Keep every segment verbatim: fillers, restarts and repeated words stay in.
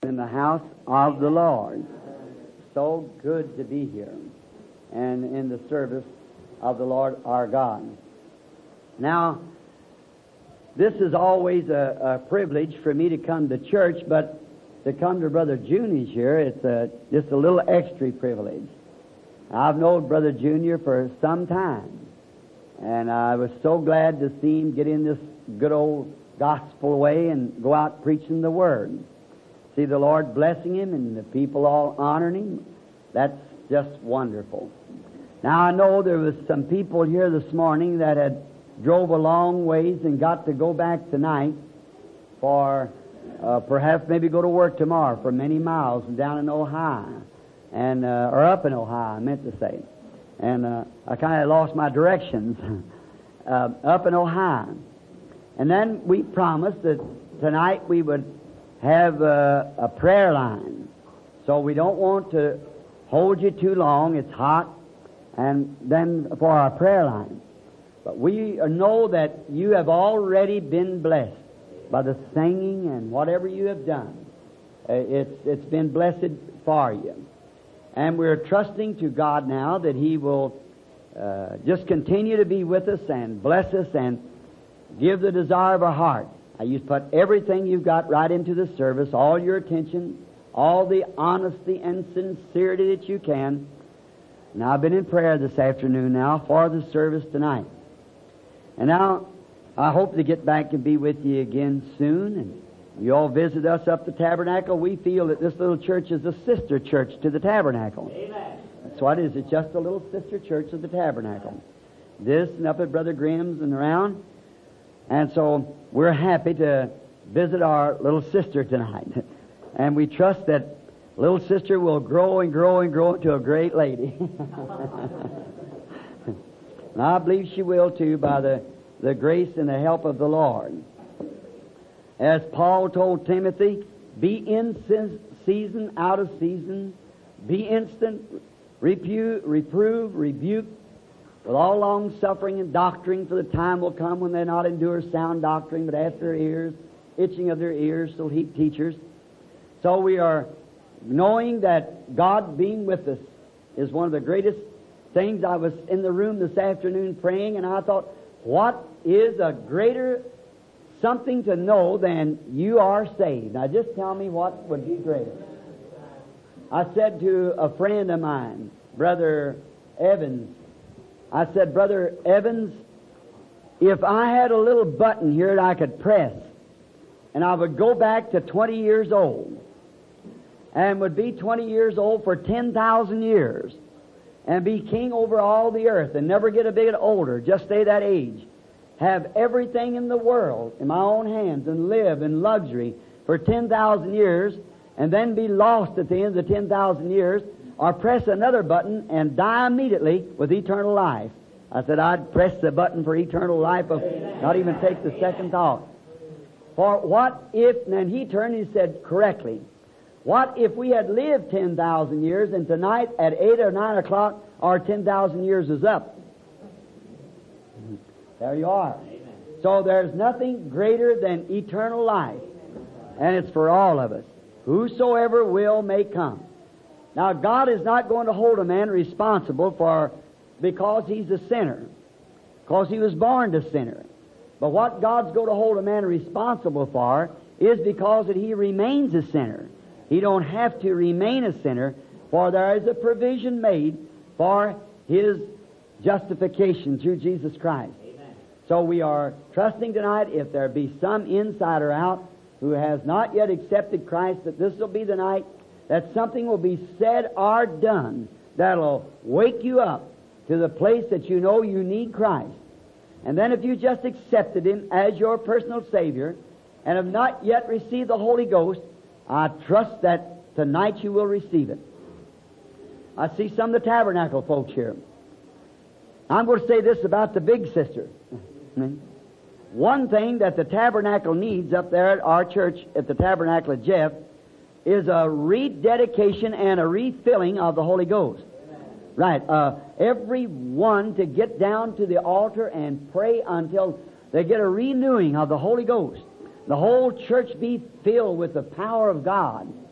in the house of the Lord. So good to be here and in the service of the Lord our God. Now, this is always a, a privilege for me to come to church, but to come to Brother Junior's here, it's a, just a little extra privilege. I've known Brother Junior for some time, and I was so glad to see him get in this good old gospel way and go out preaching the Word. See the Lord blessing him and the people all honoring him. That's just wonderful. Now, I know there was some people here this morning that had drove a long ways and got to go back tonight for uh, perhaps maybe go to work tomorrow for many miles down in Ohio, and uh, or up in Ohio, I meant to say. And uh, I kind of lost my directions. uh, up in Ohio. And then we promised that tonight we would have a, a prayer line. So we don't want to hold you too long. It's hot. And then for our prayer line. But we know that you have already been blessed by the singing and whatever you have done. It's, it's been blessed for you. And we're trusting to God now that He will uh, just continue to be with us and bless us and give the desire of our heart. Now, you put everything you've got right into the service, all your attention, all the honesty and sincerity that you can. Now, I've been in prayer this afternoon now for the service tonight. And now, I hope to get back and be with you again soon. And you all visit us up the tabernacle. We feel that this little church is a sister church to the tabernacle. Amen. That's what it is. It's just a little sister church of the tabernacle. This and up at Brother Grimm's and around. And so we're happy to visit our little sister tonight. And we trust that little sister will grow and grow and grow into a great lady. And I believe she will too by the, the grace and the help of the Lord. As Paul told Timothy, be in season, out of season, be instant, repu- reprove, rebuke, with all long suffering and doctrine, for the time will come when they not endure sound doctrine, but after their ears, itching of their ears, shall heap teachers. So we are knowing that God being with us is one of the greatest things. I was in the room this afternoon praying, and I thought, what is a greater something to know than you are saved? Now just tell me what would be greater. I said to a friend of mine, Brother Evans, I said, Brother Evans, if I had a little button here that I could press, and I would go back to twenty years old, and would be twenty years old for ten thousand years, and be king over all the earth, and never get a bit older, just stay that age, have everything in the world in my own hands, and live in luxury for ten thousand years, and then be lost at the end of the ten thousand years, or press another button and die immediately with eternal life. I said, I'd press the button for eternal life, of not even take the second thought. For what if, and then he turned and he said correctly, what if we had lived ten thousand years, and tonight at eight or nine o'clock our ten thousand years is up? There you are. So there's nothing greater than eternal life, and it's for all of us. Whosoever will may come. Now, God is not going to hold a man responsible for because he's a sinner, because he was born a sinner. But what God's going to hold a man responsible for is because that he remains a sinner. He don't have to remain a sinner, for there is a provision made for his justification through Jesus Christ. Amen. So we are trusting tonight, if there be some inside or out who has not yet accepted Christ, that this will be the night that something will be said or done that'll wake you up to the place that you know you need Christ. And then if you just accepted Him as your personal Savior and have not yet received the Holy Ghost, I trust that tonight you will receive it. I see some of the tabernacle folks here. I'm going to say this about the big sister. One thing that the tabernacle needs up there at our church at the Tabernacle of Jeff is a rededication and a refilling of the Holy Ghost. Amen. Right. Uh, everyone to get down to the altar and pray until they get a renewing of the Holy Ghost. The whole church be filled with the power of God.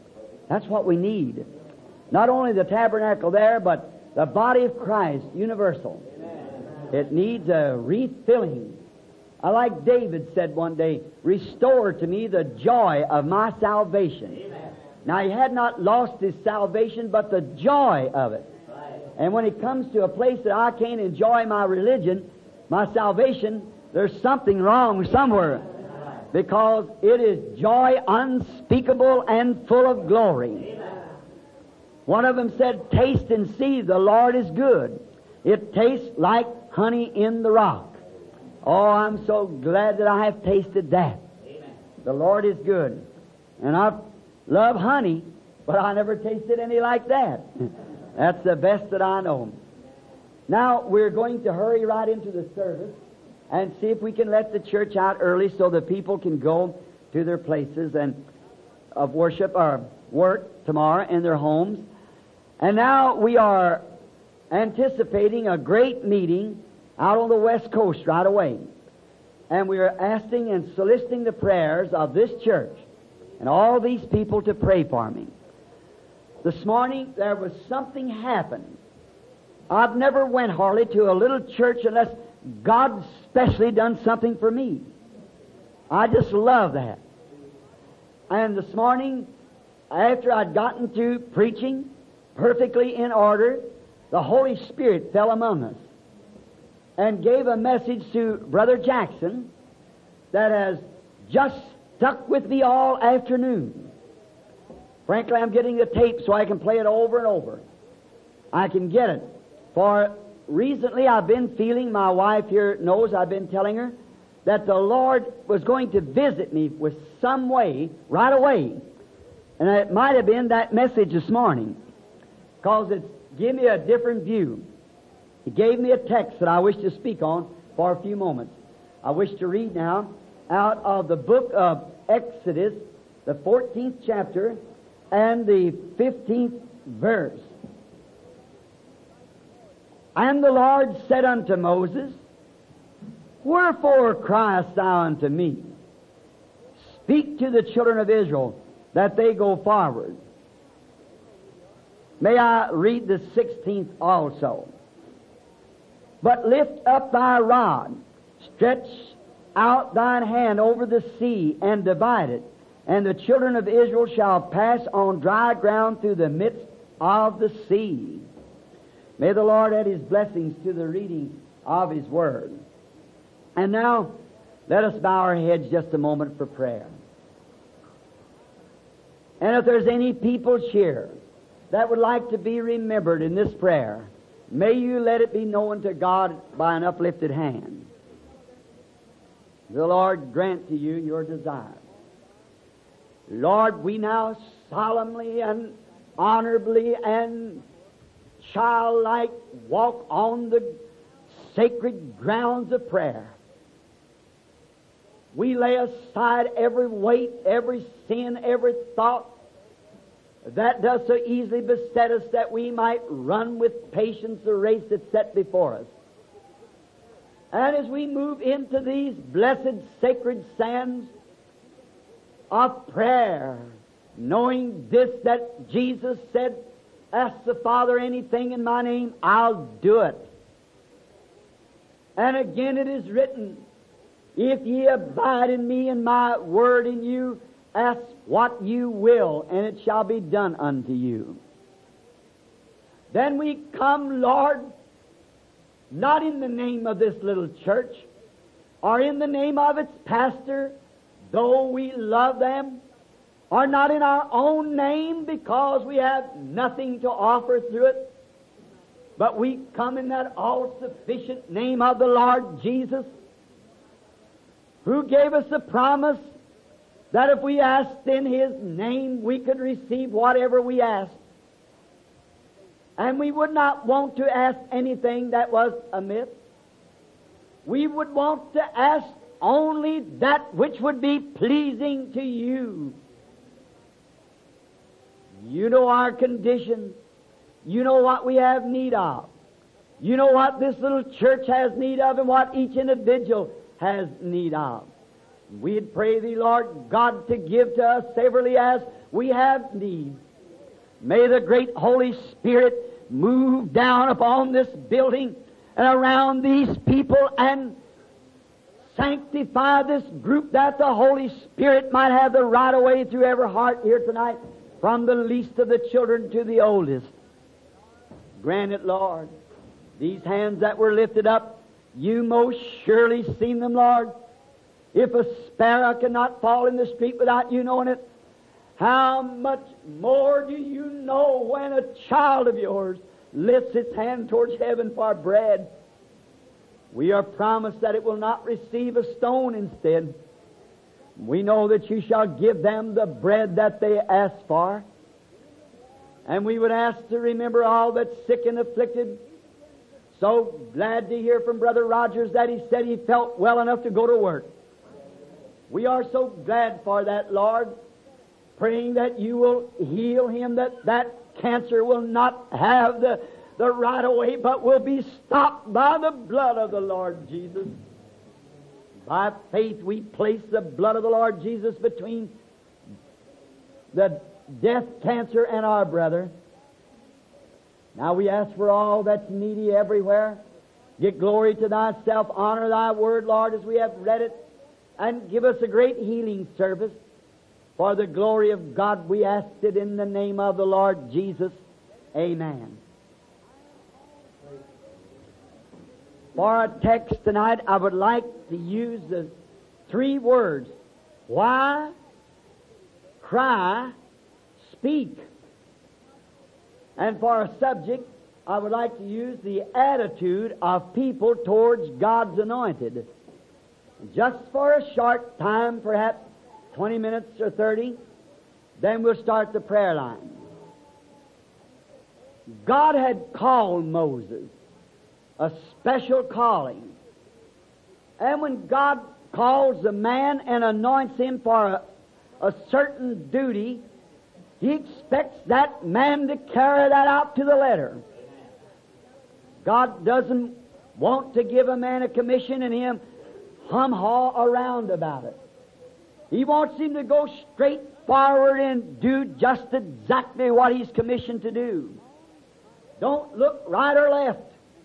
That's what we need. Not only the tabernacle there, but the body of Christ, universal. It needs a refilling. I like David said one day, "Restore to me the joy of my salvation." Amen. Now, he had not lost his salvation, but the joy of it. Right. And when it comes to a place that I can't enjoy my religion, my salvation, there's something wrong somewhere. Right. Because it is joy unspeakable and full of glory. Amen. One of them said, "Taste and see, the Lord is good. It tastes like honey in the rock." Oh, I'm so glad that I have tasted that. Amen. The Lord is good. And I love honey, but I never tasted any like that. That's the best that I know. Now, we're going to hurry right into the service and see if we can let the church out early so the people can go to their places and of worship or work tomorrow in their homes. And now we are anticipating a great meeting out on the West Coast right away. And we are asking and soliciting the prayers of this church and all these people to pray for me. This morning there was something happened. I've never went hardly to a little church unless God specially done something for me. I just love that. And this morning, after I'd gotten through preaching perfectly in order, the Holy Spirit fell among us and gave a message to Brother Jackson that has just stuck with me all afternoon. Frankly, I'm getting the tape so I can play it over and over. I can get it. For recently I've been feeling, my wife here knows, I've been telling her, that the Lord was going to visit me with some way, right away. And it might have been that message this morning, because it's given me a different view. He gave me a text that I wish to speak on for a few moments. I wish to read now out of the book of Exodus, the fourteenth chapter and the fifteenth verse. And the Lord said unto Moses, "Wherefore criest thou unto me? Speak to the children of Israel that they go forward." May I read the sixteenth also? "But lift up thy rod, stretch out thine hand over the sea, and divide it, and the children of Israel shall pass on dry ground through the midst of the sea." May the Lord add His blessings to the reading of His Word. And now, let us bow our heads just a moment for prayer. And if there's any people here that would like to be remembered in this prayer, may you let it be known to God by an uplifted hand. The Lord grant to you your desire. Lord, we now solemnly and honorably and childlike walk on the sacred grounds of prayer. We lay aside every weight, every sin, every thought that does so easily beset us, that we might run with patience the race that's set before us. And as we move into these blessed sacred sands of prayer, knowing this, that Jesus said, "Ask the Father anything in my name, I'll do it." And again it is written, "If ye abide in me and my word in you, ask what you will, and it shall be done unto you." Then we come, Lord, not in the name of this little church, or in the name of its pastor, though we love them, or not in our own name because we have nothing to offer through it, but we come in that all-sufficient name of the Lord Jesus, who gave us a promise that if we asked in His name, we could receive whatever we asked. And we would not want to ask anything that was amiss. We would want to ask only that which would be pleasing to you. You know our condition. You know what we have need of. You know what this little church has need of and what each individual has need of. We'd pray Thee, Lord God, to give to us severally as we have need, May the great Holy Spirit move down upon this building and around these people and sanctify this group, that the Holy Spirit might have the right of way through every heart here tonight, from the least of the children to the oldest. Grant it, Lord. These hands that were lifted up, You most surely seen them, Lord. If a sparrow cannot fall in the street without You knowing it, how much more do You know when a child of Yours lifts its hand towards heaven for bread? We are promised that it will not receive a stone instead. We know that You shall give them the bread that they ask for. And we would ask to remember all that's sick and afflicted. So glad to hear from Brother Rogers that he said he felt well enough to go to work. We are so glad for that, Lord, praying that You will heal him, that that cancer will not have the, the right of way, but will be stopped by the blood of the Lord Jesus. By faith we place the blood of the Lord Jesus between the death cancer and our brother. Now we ask for all that's needy everywhere. Get glory to Thyself, honor Thy word, Lord, as we have read it, and give us a great healing service. For the glory of God we ask it in the name of the Lord Jesus. Amen. For our text tonight, I would like to use the three words: why, cry, speak. And for a subject, I would like to use the attitude of people towards God's anointed. Just for a short time, perhaps twenty minutes or thirty, then we'll start the prayer line. God had called Moses, a special calling. And when God calls a man and anoints him for a, a certain duty, He expects that man to carry that out to the letter. God doesn't want to give a man a commission and him hum-haw around about it. He wants him to go straight forward and do just exactly what he's commissioned to do. Don't look right or left.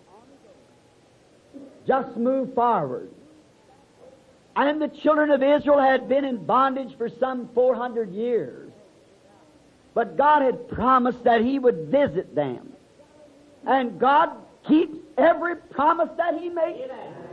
Just move forward. And the children of Israel had been in bondage for some four hundred years. But God had promised that He would visit them. And God keeps every promise that He makes.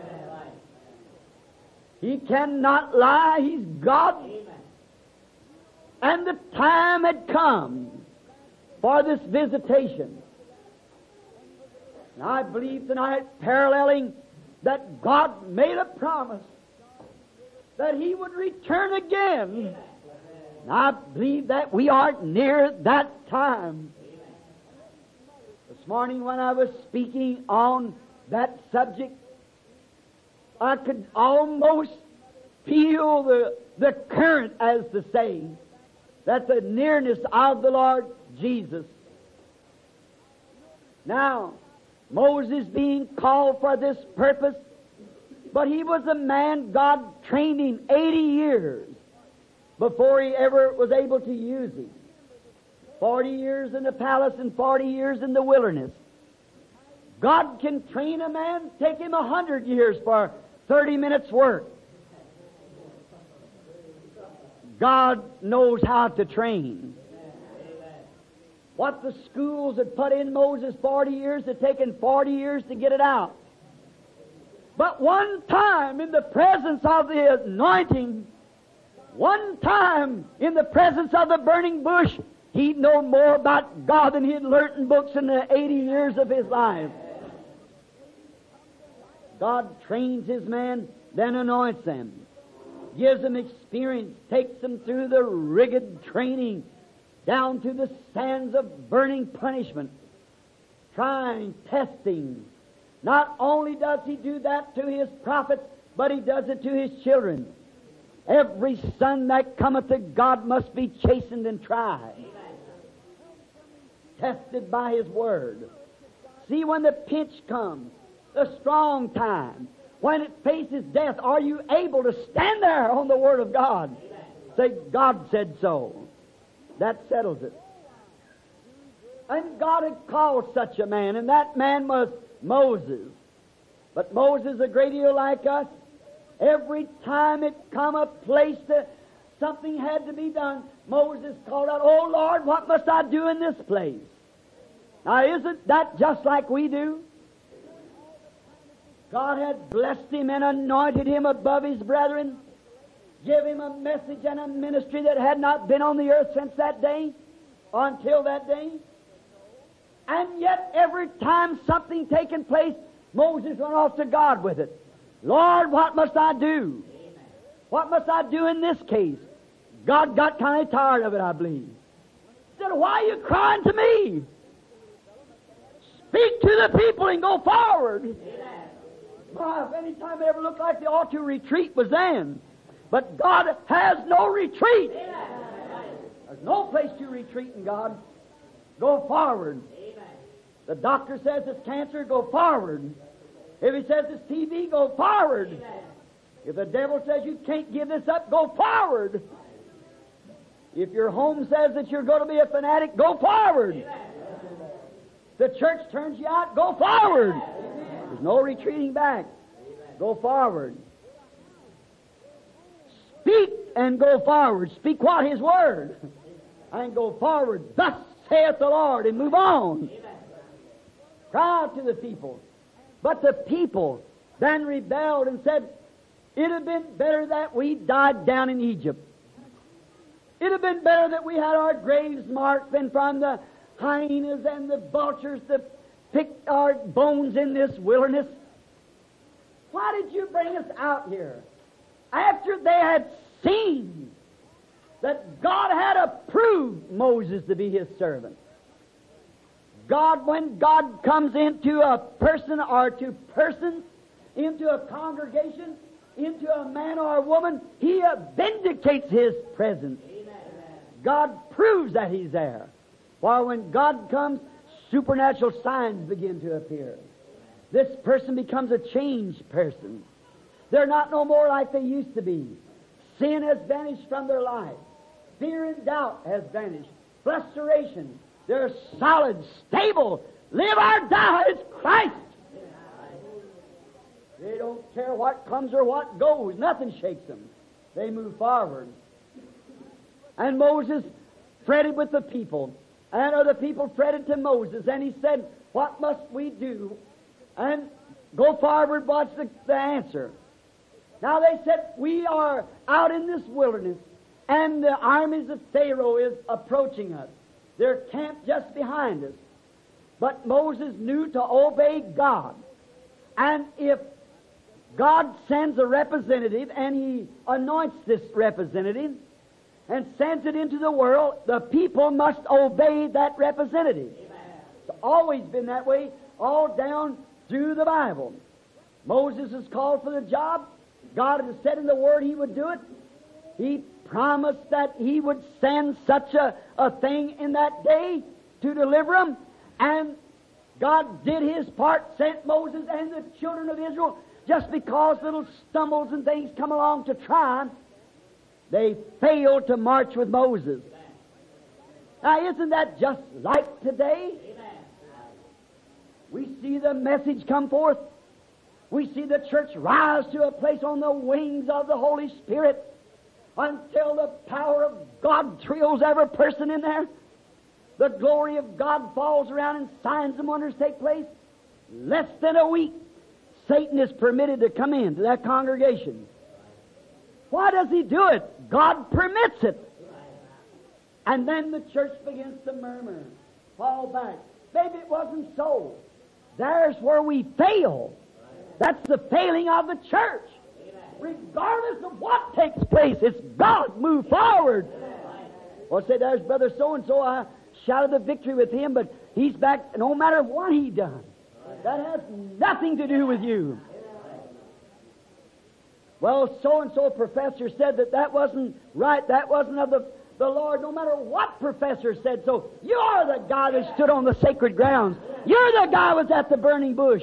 He cannot lie. He's God. And the time had come for this visitation. And I believe tonight, paralleling, that God made a promise that He would return again. And I believe that we are near that time. This morning when I was speaking on that subject, I could almost feel the, the current, as to say, that the nearness of the Lord Jesus. Now, Moses being called for this purpose, but he was a man God trained him eighty years before he ever was able to use him. Forty years in the palace and forty years in the wilderness. God can train a man, take him a hundred years for thirty minutes work. God knows how to train. What the schools had put in Moses forty years had taken forty years to get it out. But one time in the presence of the anointing, one time in the presence of the burning bush, he'd known more about God than he'd learnt in books in the eighty years of his life. God trains His man, then anoints them, gives them experience, takes them through the rigid training, down to the sands of burning punishment, trying, testing. Not only does He do that to His prophets, but He does it to His children. Every son that cometh to God must be chastened and tried, tested by His Word. See, when the pinch comes, the strong time, when it faces death, are you able to stand there on the Word of God? Say, God said so. That settles it. And God had called such a man, and that man was Moses. But Moses, a great deal like us, every time it come a place that something had to be done, Moses called out, "Oh Lord, what must I do in this place?" Now isn't that just like we do? God had blessed him and anointed him above his brethren, give him a message and a ministry that had not been on the earth since that day, until that day. And yet every time something taken place, Moses went off to God with it. "Lord, what must I do? What must I do in this case?" God got kind of tired of it, I believe. He said, "Why are you crying to me? Speak to the people and go forward." Well, if any time it ever looked like the ought to retreat was then. But God has no retreat. There's no place to retreat in God. Go forward. The doctor says it's cancer, go forward. If he says it's T B, go forward. If the devil says you can't give this up, go forward. If your home says that you're going to be a fanatic, go forward. The church turns you out, go forward. There's no retreating back. Go forward. Speak and go forward. Speak what? His Word. And go forward. Thus saith the Lord, and move on. Cry out to the people. But the people then rebelled and said, "It had been better that we died down in Egypt. It had been better that we had our graves marked than from the hyenas and the vultures to pick our bones in this wilderness. Why did you bring us out here?" After they had seen that God had approved Moses to be His servant. God, when God comes into a person or to persons, into a congregation, into a man or a woman, He vindicates His presence. God proves that He's there. For when God comes, supernatural signs begin to appear. This person becomes a changed person. They're not no more like they used to be. Sin has vanished from their life. Fear and doubt has vanished. Frustration. They're solid, stable. Live or die, it's Christ. They don't care what comes or what goes. Nothing shakes them. They move forward. And Moses fretted with the people. And other people fretted to Moses. And he said, "What must we do?" And go forward, what's the, the answer? Now they said, "We are out in this wilderness, and the armies of Pharaoh is approaching us. They're camped just behind us." But Moses knew to obey God. And if God sends a representative, and He anoints this representative, and sends it into the world, the people must obey that representative. Amen. It's always been that way, all down through the Bible. Moses is called for the job. God has said in the Word He would do it. He promised that He would send such a, a thing in that day to deliver them. And God did His part, sent Moses and the children of Israel. Just because little stumbles and things come along to try, they failed to march with Moses. Now, isn't that just like today? We see the message come forth. We see the church rise to a place on the wings of the Holy Spirit until the power of God thrills every person in there. The glory of God falls around and signs and wonders take place. Less than a week, Satan is permitted to come into that congregation. Why does he do it? God permits it. And then the church begins to murmur, fall back. Maybe it wasn't so. There's where we fail. That's the failing of the church. Regardless of what takes place, it's God. Move forward. Well, say, there's brother so-and-so. I shouted the victory with him, but he's back no matter what he done. That has nothing to do with you. Well, so-and-so professor said that that wasn't right. That wasn't of the, the Lord. No matter what professor said so, you're the guy that stood on the sacred grounds. You're the guy who was at the burning bush.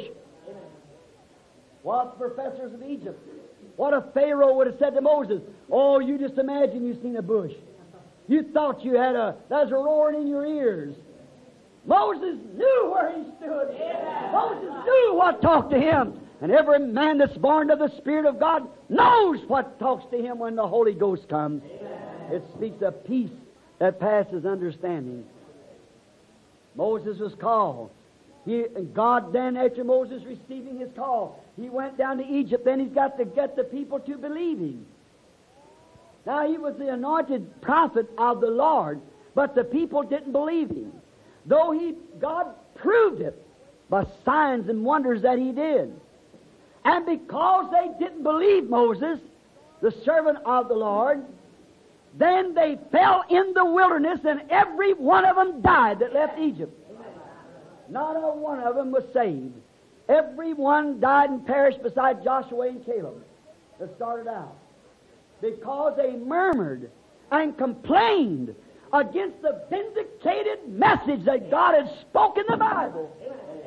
What professors of Egypt? What if Pharaoh would have said to Moses, "Oh, you just imagine you seen a bush. You thought you had a, there's a roaring in your ears. Moses knew where he stood. Moses knew what talked to him. And every man that's born of the Spirit of God knows what talks to him when the Holy Ghost comes. It speaks of peace that passes understanding. Moses was called. He, God then, after Moses receiving his call, he went down to Egypt. Then he's got to get the people to believe him. Now, he was the anointed prophet of the Lord, but the people didn't believe him. Though he, God proved it by signs and wonders that he did. And because they didn't believe Moses, the servant of the Lord, then they fell in the wilderness, and every one of them died that left Egypt. Not a one of them was saved. Every one died and perished beside Joshua and Caleb that started out. Because they murmured and complained against the vindicated message that God had spoken in the Bible.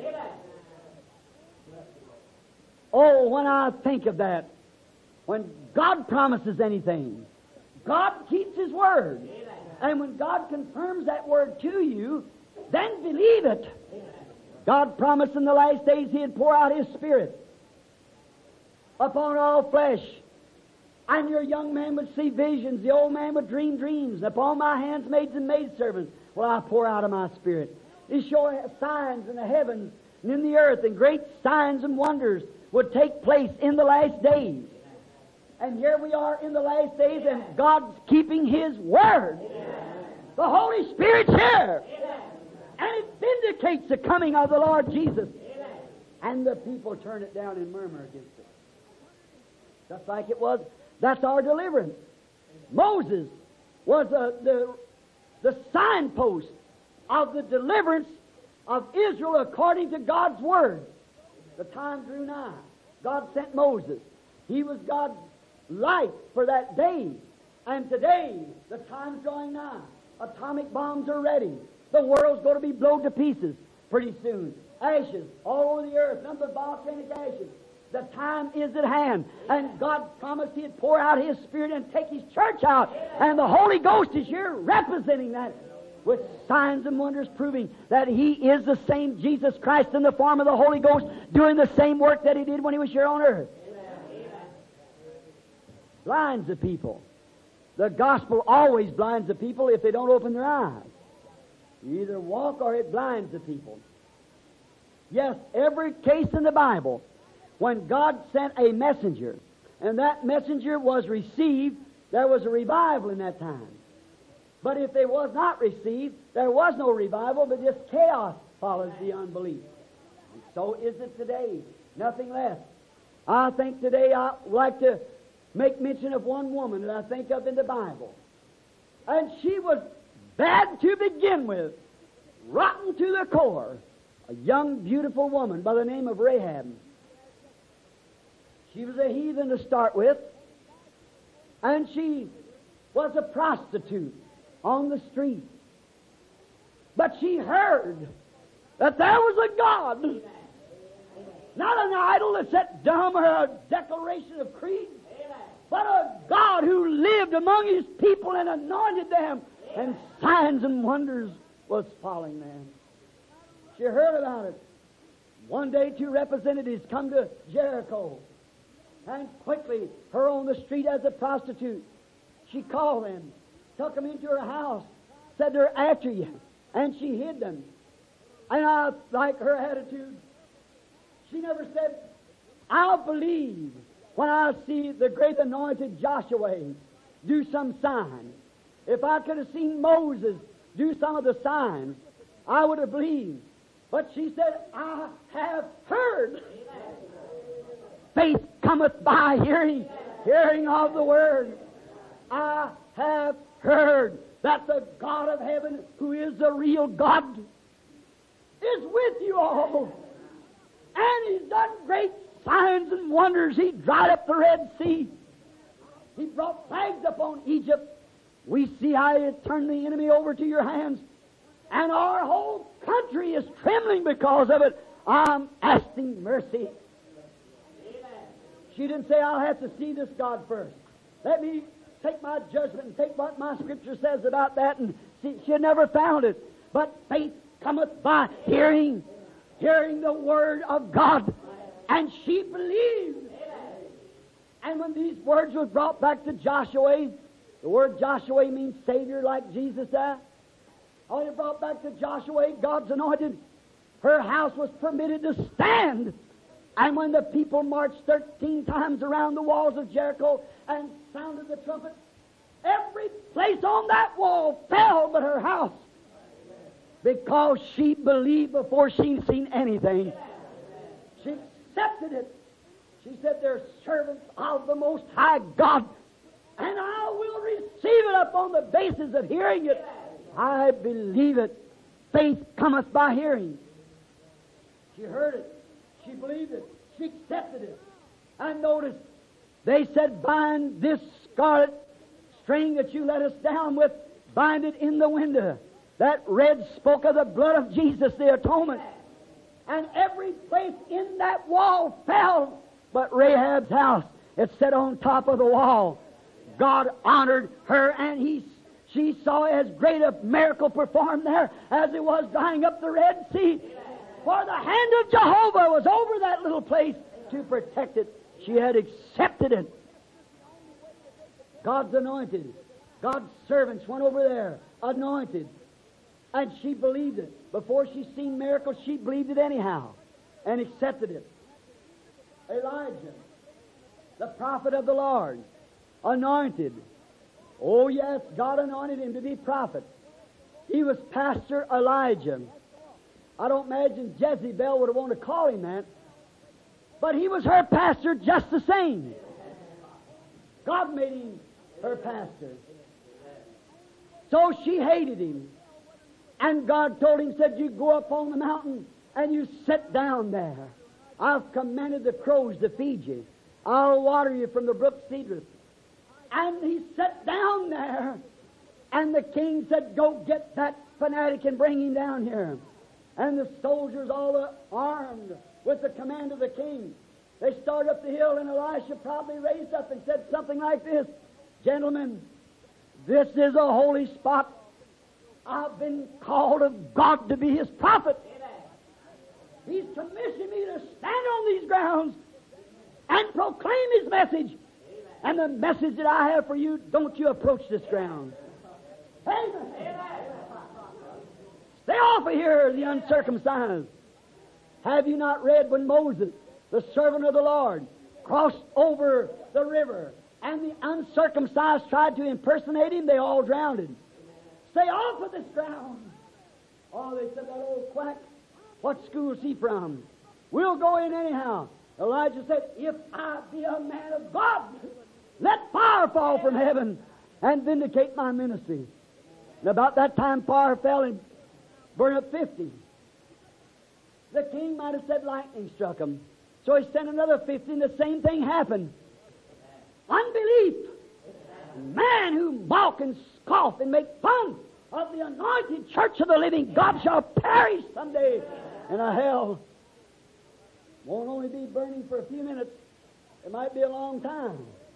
Oh, when I think of that, when God promises anything, God keeps His word. And when God confirms that word to you, then believe it. God promised in the last days He'd pour out His Spirit upon all flesh. And your young man would see visions, the old man would dream dreams. Upon my handmaids and maidservants will I pour out of my Spirit. He showed signs in the heavens and in the earth, and great signs and wonders would take place in the last days. And here we are in the last days, and God's keeping His word. The Holy Spirit's here. And it vindicates the coming of the Lord Jesus. And the people turn it down and murmur against it. Just like it was, that's our deliverance. Moses was a, the, the signpost of the deliverance of Israel according to God's word. The time drew nigh. God sent Moses. He was God's light for that day. And today, the time's drawing nigh. Atomic bombs are ready. The world's going to be blown to pieces pretty soon. Ashes all over the earth, nothing but volcanic ashes. The time is at hand. And God promised He'd pour out His Spirit and take His church out. And the Holy Ghost is here representing that, with signs and wonders proving that He is the same Jesus Christ in the form of the Holy Ghost, doing the same work that He did when He was here on earth. Amen. Blinds the people. The gospel always blinds the people if they don't open their eyes. You either walk or it blinds the people. Yes, every case in the Bible, when God sent a messenger, and that messenger was received, there was a revival in that time. But if they was not received, there was no revival, but just chaos follows the unbelief. And so is it today. Nothing less. I think today I'd like to make mention of one woman that I think of in the Bible. And she was bad to begin with, rotten to the core. A young, beautiful woman by the name of Rahab. She was a heathen to start with, and she was a prostitute on the street. But she heard that there was a God, not an idol that sat dumb or a declaration of creed, but a God who lived among His people and anointed them, and signs and wonders was following them. She heard about it. One day two representatives come to Jericho, and quickly, her on the street as a prostitute, she called them, took them into her house, said they're after you, and she hid them. And I like her attitude. She never said, I'll believe when I see the great anointed Joshua do some sign. If I could have seen Moses do some of the signs, I would have believed. But she said, I have heard. Faith cometh by hearing, hearing of the Word. I have heard that the God of heaven, who is the real God, is with you all. And He's done great signs and wonders. He dried up the Red Sea. He brought plagues upon Egypt. We see how He turned the enemy over to your hands. And our whole country is trembling because of it. I'm asking mercy. Amen. She didn't say, I'll have to see this God first. Let me take my judgment and take what my Scripture says about that. And see, she had never found it. But faith cometh by hearing, hearing the Word of God. And she believed. And when these words were brought back to Joshua, the word Joshua means Savior, like Jesus does. When it brought back to Joshua, God's anointed, her house was permitted to stand. And when the people marched thirteen times around the walls of Jericho and sounded the trumpet, every place on that wall fell but her house, because she believed before she'd seen anything. She accepted it. She said, they're servants of the Most High God, and I will receive it upon the basis of hearing it. I believe it. Faith cometh by hearing. She heard it. She believed it. She accepted it. And notice, they said, bind this scarlet string that you let us down with, bind it in the window. That red spoke of the blood of Jesus, the atonement. And every place in that wall fell but Rahab's house. It sat on top of the wall. God honored her, and he, she saw as great a miracle performed there as it was drying up the Red Sea. For the hand of Jehovah was over that little place to protect it. She had accepted it. God's anointed. God's servants went over there, anointed. And she believed it. Before she seen miracles, she believed it anyhow and accepted it. Elijah, the prophet of the Lord, anointed. Oh yes, God anointed him to be prophet. He was Pastor Elijah. I don't imagine Jezebel would have wanted to call him that, but he was her pastor just the same. God made him her pastor. So she hated him. And God told him, said, you go up on the mountain and you sit down there. I've commanded the crows to feed you. I'll water you from the brook Cedrus. And he sat down there. And the king said, go get that fanatic and bring him down here. And the soldiers, all armed with the command of the king, they started up the hill, and Elisha probably raised up and said something like this, gentlemen, this is a holy spot. I've been called of God to be His prophet. He's commissioned me to stand on these grounds and proclaim His message. And the message that I have for you, don't you approach this ground. Amen. Stay off of here, the uncircumcised. Have you not read when Moses, the servant of the Lord, crossed over the river, and the uncircumcised tried to impersonate him? They all drowned him. Stay off of this ground. Oh, they said, that old quack, what school is he from? We'll go in anyhow. Elijah said, if I be a man of God, let fire fall from heaven and vindicate my ministry. And about that time, fire fell and burned up fifty. The king might have said lightning struck him. So he sent another fifty, and the same thing happened. Unbelief. Man who mock and scoff and make fun of the anointed church of the living God shall perish someday in a hell. Won't only be burning for a few minutes. It might be a long time.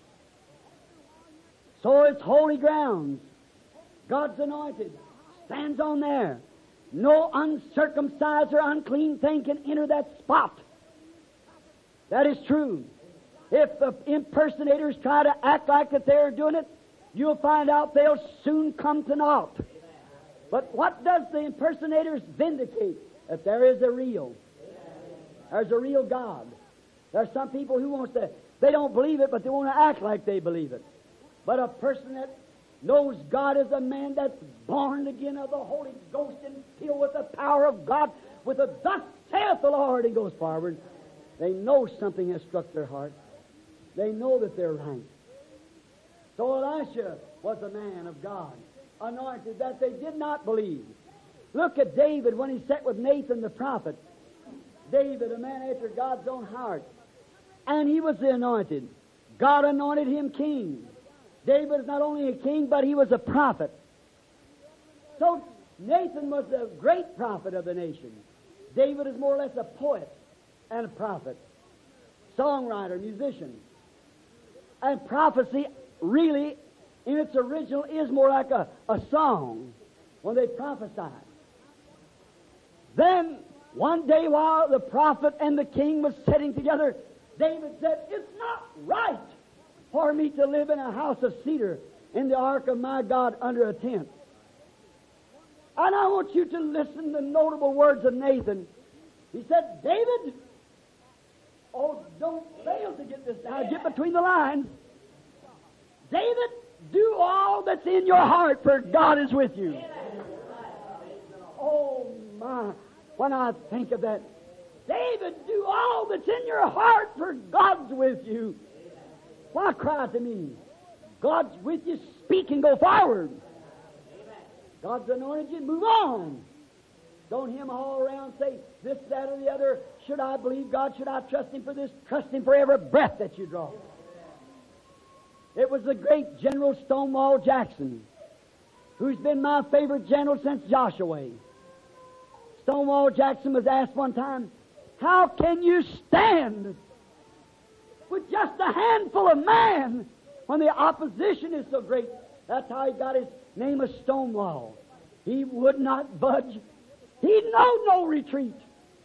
So it's holy grounds. God's anointed stands on there. No uncircumcised or unclean thing can enter that spot. That is true. If the impersonators try to act like that they're doing it, you'll find out they'll soon come to naught. But what does the impersonators vindicate? That there is a real. There's a real God. There's some people who wants to, they don't believe it, but they want to act like they believe it. But a person that knows God is a man that's born again of the Holy Ghost and filled with the power of God, with a thus saith the Lord, and goes forward. They know something has struck their heart. They know that they're right. So Elisha was a man of God, anointed, that they did not believe. Look at David when he sat with Nathan the prophet. David, a man after God's own heart. And he was the anointed. God anointed him king. David is not only a king, but he was a prophet. So Nathan was the great prophet of the nation. David is more or less a poet and a prophet, songwriter, musician. And prophecy really, in its original, is more like a, a song when they prophesy. Then, one day while the prophet and the king was sitting together, David said, it's not right for me to live in a house of cedar in the ark of my God under a tent. And I want you to listen to the notable words of Nathan. He said, David, oh, don't fail to get this down. Get between the lines. David, do all that's in your heart, for God is with you. Oh, my. When I think of that, David, do all that's in your heart, for God's with you. Why cry to me? God's with you. Speak and go forward. God's anointed you. Move on. Don't him all around say this, that, or the other. Should I believe God? Should I trust Him for this? Trust Him for every breath that you draw. It was the great General Stonewall Jackson, who's been my favorite general since Joshua. Stonewall Jackson was asked one time, how can you stand with just a handful of men when the opposition is so great? That's how he got his name of Stonewall. He would not budge. He knew no retreat.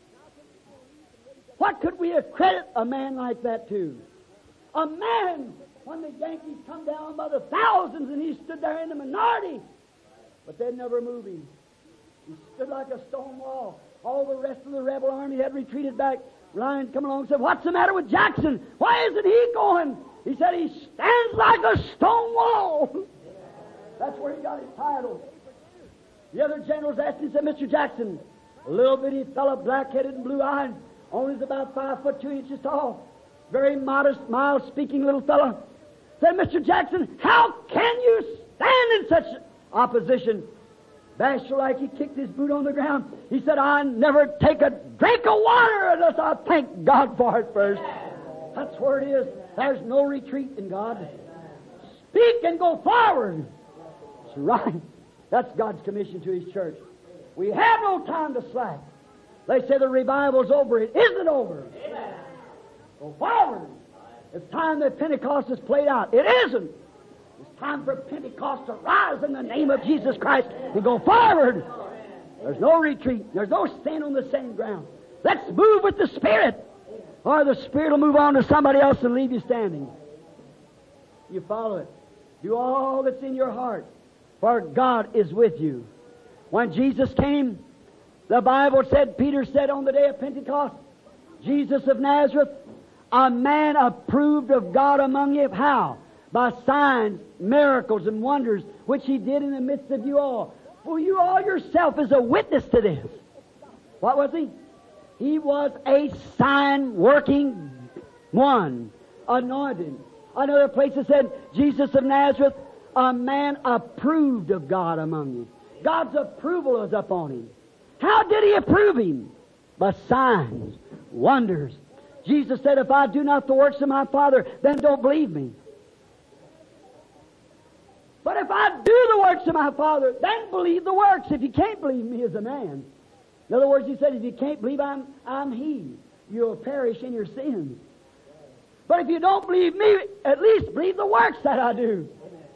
What could we accredit a man like that to? A man, when the Yankees come down by the thousands and he stood there in the minority, but they'd never move him. He stood like a stone wall. All the rest of the rebel army had retreated back. Ryan come along and said, what's the matter with Jackson? Why isn't he going? He said, he stands like a stone wall. That's where he got his title. The other generals asked him, said, Mister Jackson, a little bitty fellow, black-headed and blue-eyed, only is about five foot two inches tall, very modest, mild-speaking little fellow, said, Mister Jackson, how can you stand in such opposition? Bashful like he kicked his boot on the ground. He said, I never take a drink of water unless I thank God for it first. That's where it is. There's no retreat in God. Speak and go forward. That's right. That's God's commission to His church. We have no time to slack. They say the revival's over. It isn't over. Amen. Go forward. It's time that Pentecost is played out. It isn't. It's time for Pentecost to rise in the name of Jesus Christ and go forward. There's no retreat. There's no stand on the same ground. Let's move with the Spirit, or the Spirit will move on to somebody else and leave you standing. You follow it. Do all that's in your heart, for God is with you. When Jesus came, the Bible said, Peter said on the day of Pentecost, Jesus of Nazareth, a man approved of God among you. How? By signs, miracles, and wonders, which He did in the midst of you all. For you all yourself is a witness to this. What was He? He was a sign-working one, anointed. Another place it said, Jesus of Nazareth, a man approved of God among you. God's approval is upon Him. How did He approve Him? By signs, wonders. Jesus said, if I do not the works of my Father, then don't believe me. But if I do the works of my Father, then believe the works. If you can't believe me as a man. In other words, He said, if you can't believe I'm, I'm He, you'll perish in your sins. But if you don't believe me, at least believe the works that I do.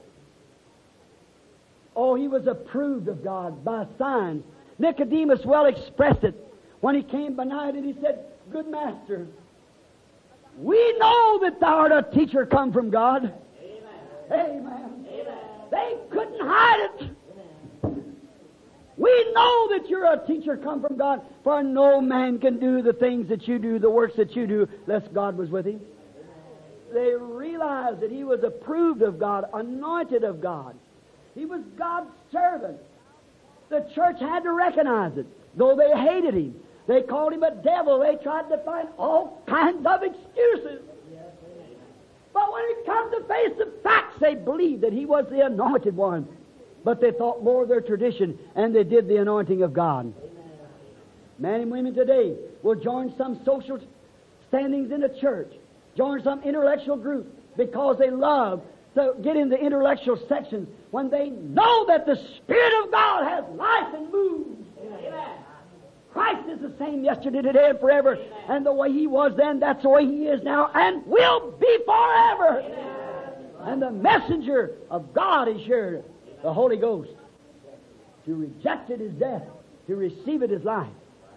Oh, He was approved of God by signs. Nicodemus well expressed it when he came by night and he said, good Master, we know that Thou art a teacher come from God. Amen. Amen. Amen. They couldn't hide it. Amen. We know that you're a teacher come from God, for no man can do the things that you do, the works that you do, lest God was with Him. They realized that he was approved of God, anointed of God. He was God's servant. The church had to recognize it, though they hated him. They called him a devil. They tried to find all kinds of excuses. But when it comes to face the facts, they believed that he was the anointed one. But they thought more of their tradition, and they did the anointing of God. Men and women today will join some social standings in the church, join some intellectual group, because they love to get in the intellectual sections when they know that the Spirit of God has life and moves. Amen. Christ is the same yesterday, today, and forever. Amen. And the way He was then, that's the way He is now, and will be forever. Amen. And the messenger of God is here, the Holy Ghost. To reject it is death. To receive it is life.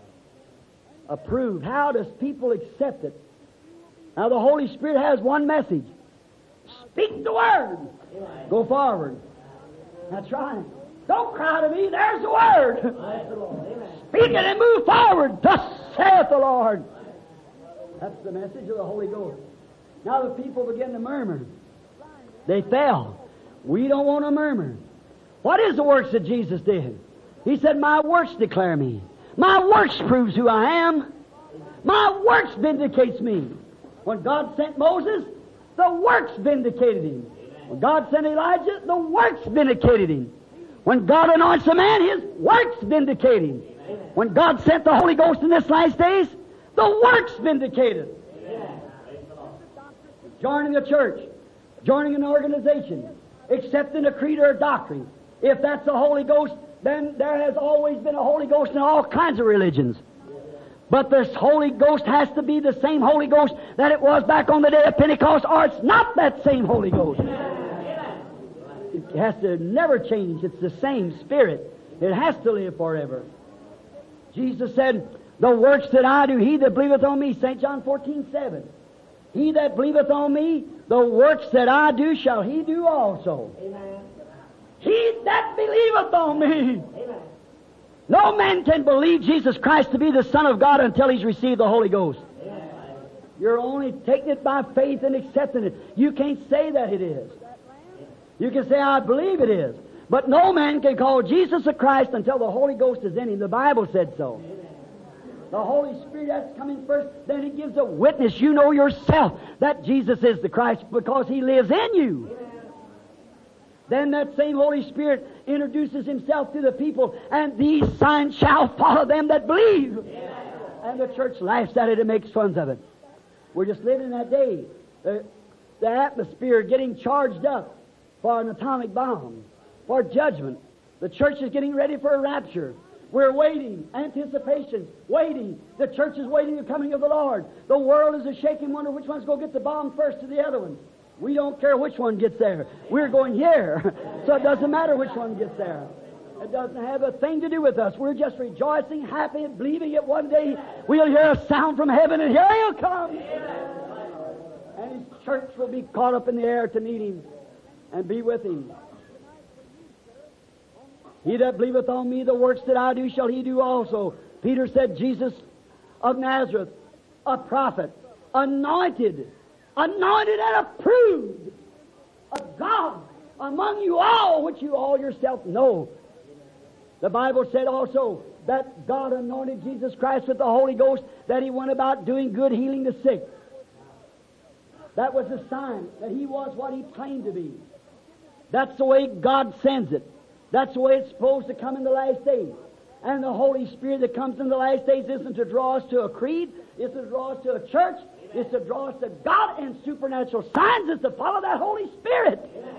approved. How does people accept it? Now the Holy Spirit has one message. Speak the Word. Go forward. That's right. Don't cry to me. There's the Word. Speak it and move forward. Thus saith the Lord. That's the message of the Holy Ghost. Now the people begin to murmur. They fell. We don't want to murmur. What is the works that Jesus did? He said, my works declare me. My works proves who I am. My works vindicates me. When God sent Moses, the works vindicated him. When God sent Elijah, the works vindicated him. When God anoints a man, his works vindicate him. When God sent the Holy Ghost in this last days, the works vindicated. Joining a church, joining an organization, accepting a creed or a doctrine. If that's the Holy Ghost, then there has always been a Holy Ghost in all kinds of religions. But this Holy Ghost has to be the same Holy Ghost that it was back on the day of Pentecost, or it's not that same Holy Ghost. It has to never change. It's the same Spirit. It has to live forever. Jesus said, the works that I do, he that believeth on me, Saint John fourteen seven. He that believeth on me, the works that I do shall he do also. Amen. He that believeth on me. Amen. No man can believe Jesus Christ to be the Son of God until he's received the Holy Ghost. Amen. You're only taking it by faith and accepting it. You can't say that it is. You can say, I believe it is. But no man can call Jesus a Christ until the Holy Ghost is in him. The Bible said so. Amen. The Holy Spirit that's coming first, then He gives a witness. You know yourself that Jesus is the Christ because He lives in you. Amen. Then that same Holy Spirit introduces Himself to the people, and these signs shall follow them that believe. Amen. And the church laughs at it and makes fun of it. We're just living in that day. The, the atmosphere getting charged up for an atomic bomb, for judgment. The church is getting ready for a rapture. We're waiting, anticipation, waiting. The church is waiting the coming of the Lord. The world is a shaking wonder which one's going to get the bomb first to the other one. We don't care which one gets there. We're going here. So it doesn't matter which one gets there. It doesn't have a thing to do with us. We're just rejoicing, happy, and believing that one day we'll hear a sound from heaven and here He'll come. And His church will be caught up in the air to meet Him and be with Him. He that believeth on me, the works that I do shall he do also. Peter said, Jesus of Nazareth, a prophet, anointed, anointed and approved of God among you all, which you all yourself know. The Bible said also that God anointed Jesus Christ with the Holy Ghost, that He went about doing good, healing the sick. That was a sign that He was what He claimed to be. That's the way God sends it. That's the way it's supposed to come in the last days. And the Holy Spirit that comes in the last days isn't to draw us to a creed, it's to draw us to a church, it's to draw us to God and supernatural signs, is to follow that Holy Spirit.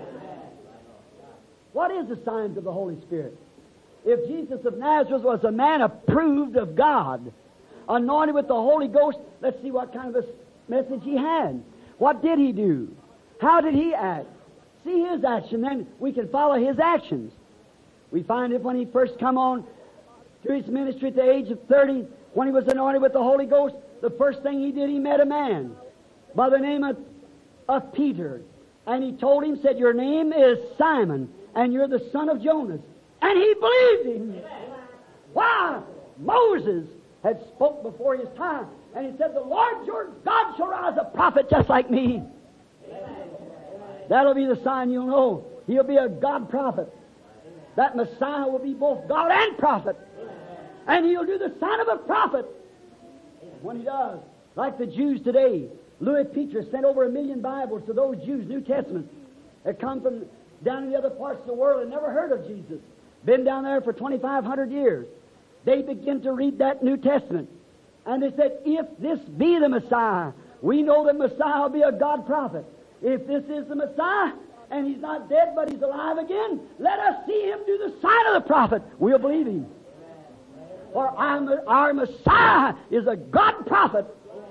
What is the signs of the Holy Spirit? If Jesus of Nazareth was a man approved of God, anointed with the Holy Ghost, let's see what kind of a message He had. What did He do? How did He act? See His action, then we can follow His actions. We find it when He first come on to His ministry at the age of thirty, when He was anointed with the Holy Ghost, the first thing He did, He met a man by the name of, of Peter. And He told him, said, your name is Simon, and you're the son of Jonas. And he believed Him. Why? Moses had spoke before his time, and he said, the Lord your God shall rise a prophet just like me. That'll be the sign you'll know. He'll be a God prophet. That Messiah will be both God and prophet. And He'll do the sign of a prophet. When He does, like the Jews today, Louis Peter sent over a million Bibles to those Jews, New Testament, that come from down in the other parts of the world and never heard of Jesus. Been down there for twenty-five hundred years. They begin to read that New Testament. And they said, if this be the Messiah, we know that Messiah will be a God prophet. If this is the Messiah, and He's not dead, but He's alive again, let us see Him do the sign of the prophet. We'll believe Him. For our, our Messiah is a God prophet.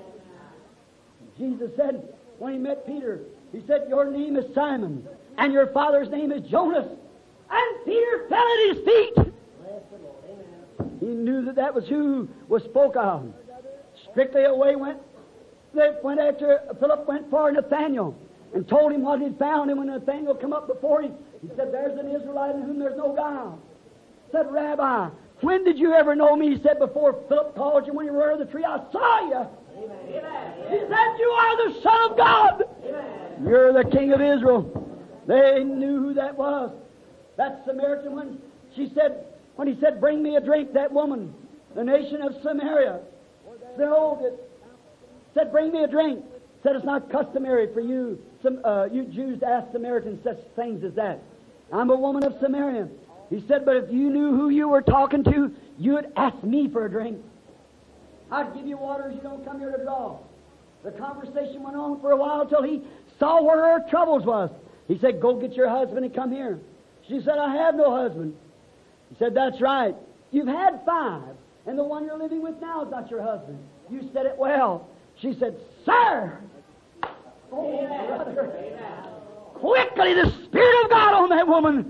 Jesus said, when He met Peter, He said, your name is Simon, and your father's name is Jonas. And Peter fell at His feet. He knew that that was who was spoke of. Strictly away went, they went after, Philip went for Nathanael and told him what he'd found. And when Nathanael come up before him, he said, there's an Israelite in whom there's no guile. Said, Rabbi, when did you ever know me? He said, before Philip called you when you were under the tree, I saw you. Amen. He said, you are the Son of God. Amen. You're the King of Israel. They knew who that was. That Samaritan, when she said, when he said, bring me a drink, that woman, the nation of Samaria, the oldest, said, bring me a drink. Said, it's not customary for you, some, uh, you Jews to ask Samaritans such things as that. I'm a woman of Samaria. He said, but if you knew who you were talking to, you would ask me for a drink. I'd give you water as you don't come here to draw. The conversation went on for a while till he saw where her troubles was. He said, go get your husband and come here. She said, I have no husband. He said, that's right. You've had five, and the one you're living with now is not your husband. You said it well. She said, sir! Oh, Amen. Brother. Amen. Quickly the Spirit of God on that woman.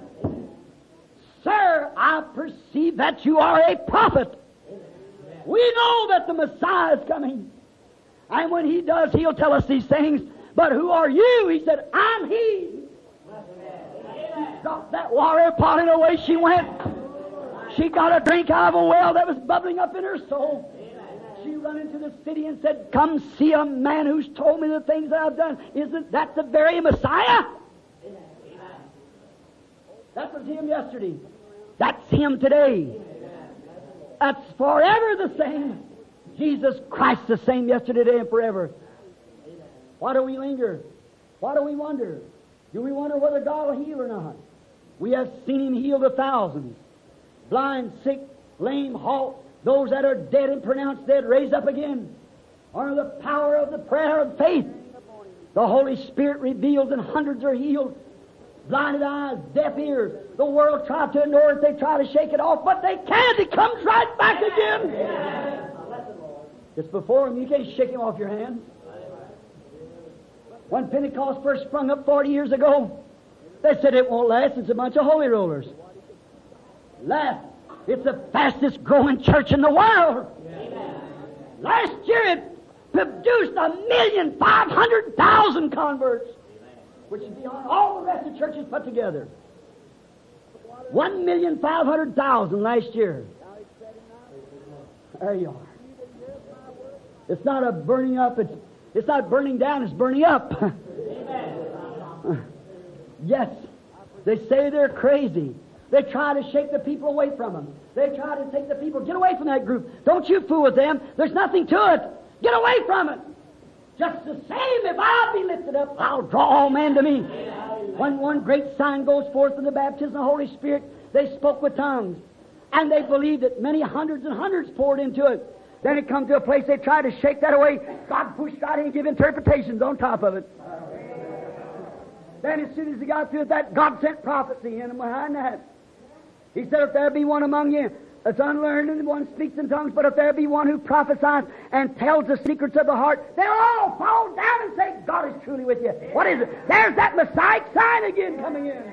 Sir, I perceive that you are a prophet. Amen. We know that the Messiah is coming. And when He does, He'll tell us these things. But who are you? He said, I'm He. She dropped that water pot and away she went. She got a drink out of a well that was bubbling up in her soul. She ran into the city and said, come see a man who's told me the things that I've done. Isn't that the very Messiah? That was Him yesterday. That's Him today. That's forever the same. Jesus Christ the same yesterday, today, and forever. Why do we linger? Why do we wonder? Do we wonder whether God will heal or not? We have seen Him heal the thousands. Blind, sick, lame, halt, those that are dead and pronounced dead, raised up again. Under the power of the prayer of faith, the Holy Spirit reveals and hundreds are healed. Blinded eyes, deaf ears. The world tried to ignore it. They try to shake it off, but they can't. It comes right back again. Amen. It's before Him. You can't shake Him off your hands. When Pentecost first sprung up forty years ago, they said it won't last. It's a bunch of holy rollers. Last. It's the fastest growing church in the world. Amen. Last year it produced a million five hundred thousand converts, which is beyond all the rest of the churches put together. One million five hundred thousand last year. There you are. It's not a burning up. It's it's not burning down. It's burning up. Yes, they say they're crazy. They try to shake the people away from them. They try to take the people, get away from that group. Don't you fool with them. There's nothing to it. Get away from it. Just the same, if I'll be lifted up, I'll draw all men to me. When one great sign goes forth in the baptism of the Holy Spirit, they spoke with tongues. And they believed it. Many hundreds and hundreds poured into it. Then it come to a place they tried to shake that away. God pushed right in and give interpretations on top of it. Then as soon as he got through with that, God sent prophecy in and behind that. He said, if there be one among you that's unlearned and one speaks in tongues, but if there be one who prophesies and tells the secrets of the heart, they'll all fall down and say, God is truly with you. What is it? There's that Messiah sign again coming in.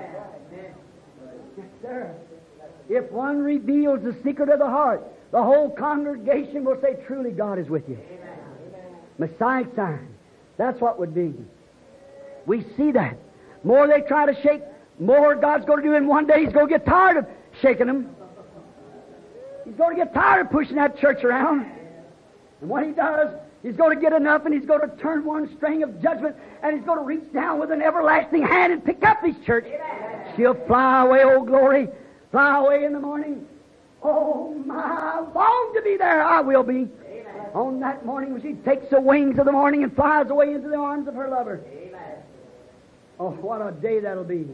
Yes, sir. If one reveals the secret of the heart, the whole congregation will say, truly God is with you. Messiah sign. That's what would be. We see that. More they try to shake, more God's going to do in one day. He's going to get tired of shaking them. He's going to get tired of pushing that church around. And when He does, He's going to get enough and He's going to turn one string of judgment and He's going to reach down with an everlasting hand and pick up His church. She'll fly away, oh glory, fly away in the morning. Oh my, I long to be there. I will be. Amen. On that morning when she takes the wings of the morning and flies away into the arms of her lover. Amen. Oh, what a day that'll be.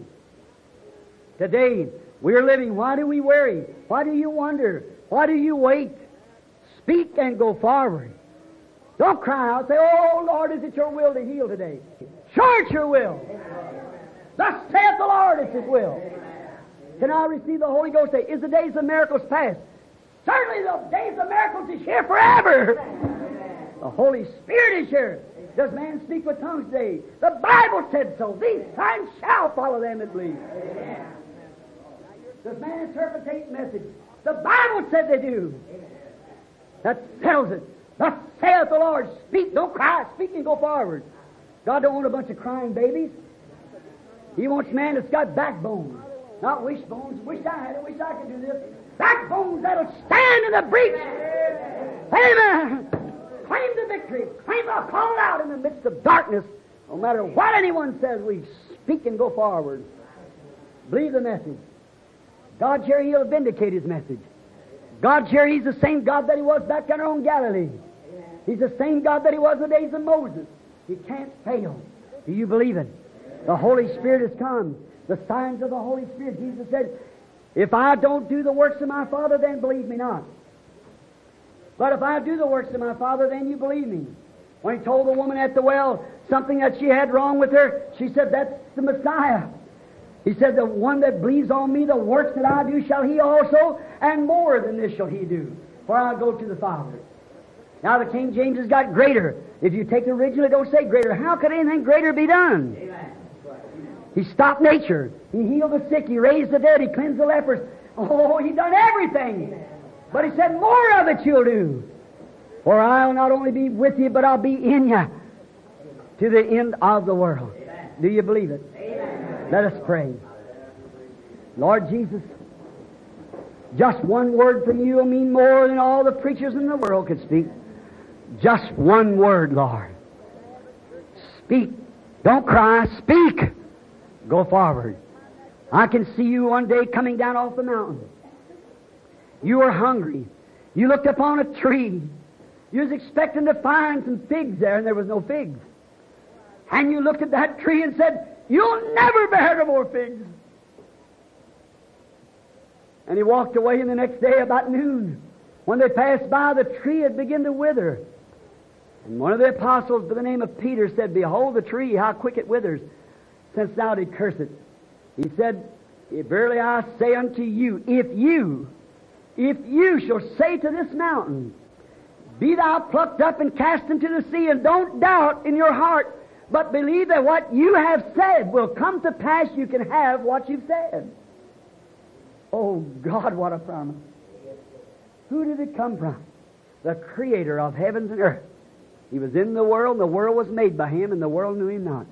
Today, we're living. Why do we worry? Why do you wonder? Why do you wait? Speak and go forward. Don't cry out. Say, oh, Lord, is it your will to heal today? Sure, it's your will. Thus saith the Lord, it's His will. Can I receive the Holy Ghost? Say, is the days of miracles past? Certainly the days of miracles is here forever. The Holy Spirit is here. Does man speak with tongues today? The Bible said so. These signs shall follow them that believe. Does man interpret messages? The Bible said they do. That settles it. Thus saith the Lord, speak, don't cry, speak and go forward. God don't want a bunch of crying babies. He wants man that's got backbone, not wishbones. Wish I had it, wish I could do this. Backbones that'll stand in the breach. Amen. Claim the victory. Claim the call it out in the midst of darkness. No matter what anyone says, we speak and go forward. Believe the message. God's here, He'll vindicate His message. God's here, He's the same God that He was back down there on Galilee. He's the same God that He was in the days of Moses. He can't fail. Do you believe it? The Holy Spirit has come. The signs of the Holy Spirit. Jesus said, if I don't do the works of my Father, then believe me not. But if I do the works of my Father, then you believe me. When He told the woman at the well something that she had wrong with her, she said, that's the Messiah. He said, the one that believes on me, the works that I do shall he also, and more than this shall he do, for I go to the Father. Now the King James has got greater. If you take the original, it don't say greater. How could anything greater be done? Amen. He stopped nature. He healed the sick. He raised the dead. He cleansed the lepers. Oh, He done everything. Amen. But He said, more of it you'll do. For I'll not only be with you, but I'll be in you to the end of the world. Amen. Do you believe it? Amen. Let us pray. Lord Jesus, just one word from You will mean more than all the preachers in the world could speak. Just one word, Lord. Speak. Don't cry. Speak. Go forward. I can see You one day coming down off the mountain. You were hungry. You looked upon a tree. You was expecting to find some figs there, and there was no figs. And you looked at that tree and said, you'll never bear no more figs. And He walked away, and the next day about noon, when they passed by, the tree had begun to wither. And one of the apostles by the name of Peter said, behold the tree, how quick it withers, since thou did curse it. He said, verily I say unto you, if you, if you shall say to this mountain, be thou plucked up and cast into the sea, and don't doubt in your heart, but believe that what you have said will come to pass, you can have what you've said. Oh God, what a promise. Who did it come from? The Creator of heavens and earth. He was in the world, and the world was made by Him, and the world knew Him not.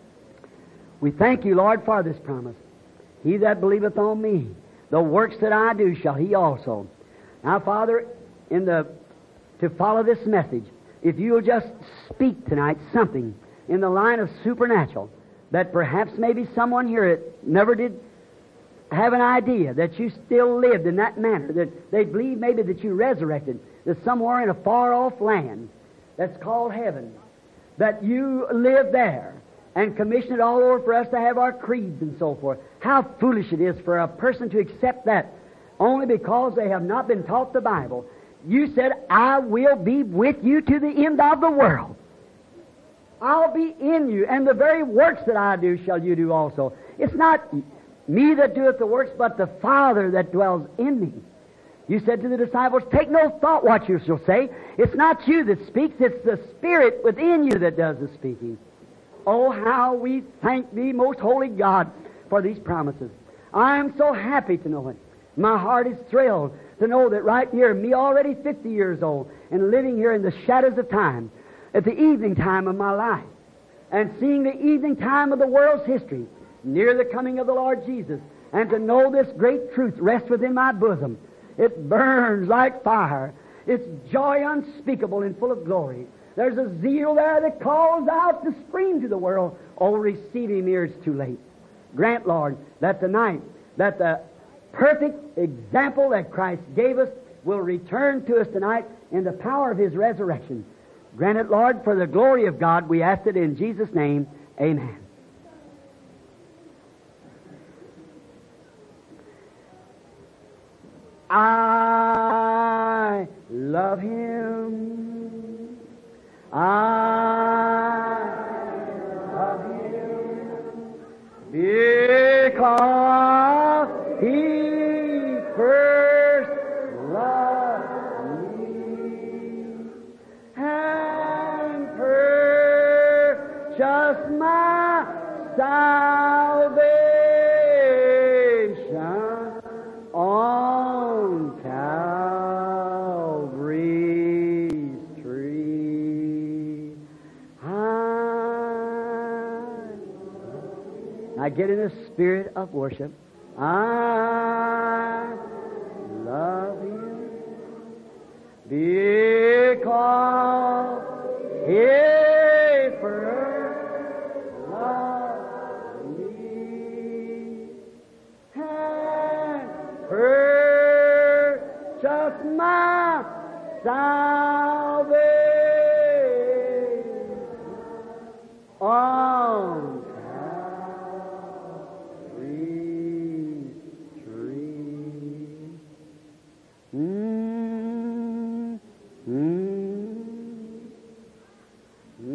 We thank You, Lord, for this promise. He that believeth on Me, the works that I do shall he also. Now, Father, in the to follow this message, if You'll just speak tonight something in the line of supernatural, that perhaps maybe someone here that never did have an idea that You still lived in that manner, that they believe maybe that You resurrected, that somewhere in a far-off land that's called heaven, that You live there and commission it all over for us to have our creeds and so forth. How foolish it is for a person to accept that only because they have not been taught the Bible. You said, I will be with you to the end of the world. I'll be in you, and the very works that I do shall you do also. It's not me that doeth the works, but the Father that dwells in me. You said to the disciples, take no thought what you shall say. It's not you that speaks, it's the Spirit within you that does the speaking. Oh, how we thank Thee, most holy God, for these promises. I am so happy to know it. My heart is thrilled to know that right here, me already fifty years old, and living here in the shadows of time, at the evening time of my life, and seeing the evening time of the world's history, near the coming of the Lord Jesus, and to know this great truth rests within my bosom. It burns like fire. It's joy unspeakable and full of glory. There's a zeal there that calls out to scream to the world, oh, receive Him ere it's too late. Grant, Lord, that tonight, that the perfect example that Christ gave us will return to us tonight in the power of His resurrection. Grant it, Lord, for the glory of God. We ask it in Jesus' name. Amen. I love Him. I love Him because He first loved me and purchased my salvation on Calvary. Now get in a spirit of worship. I love Him because He first loved me and purchased my salvation on Calvary's tree. Mm, mm, mm,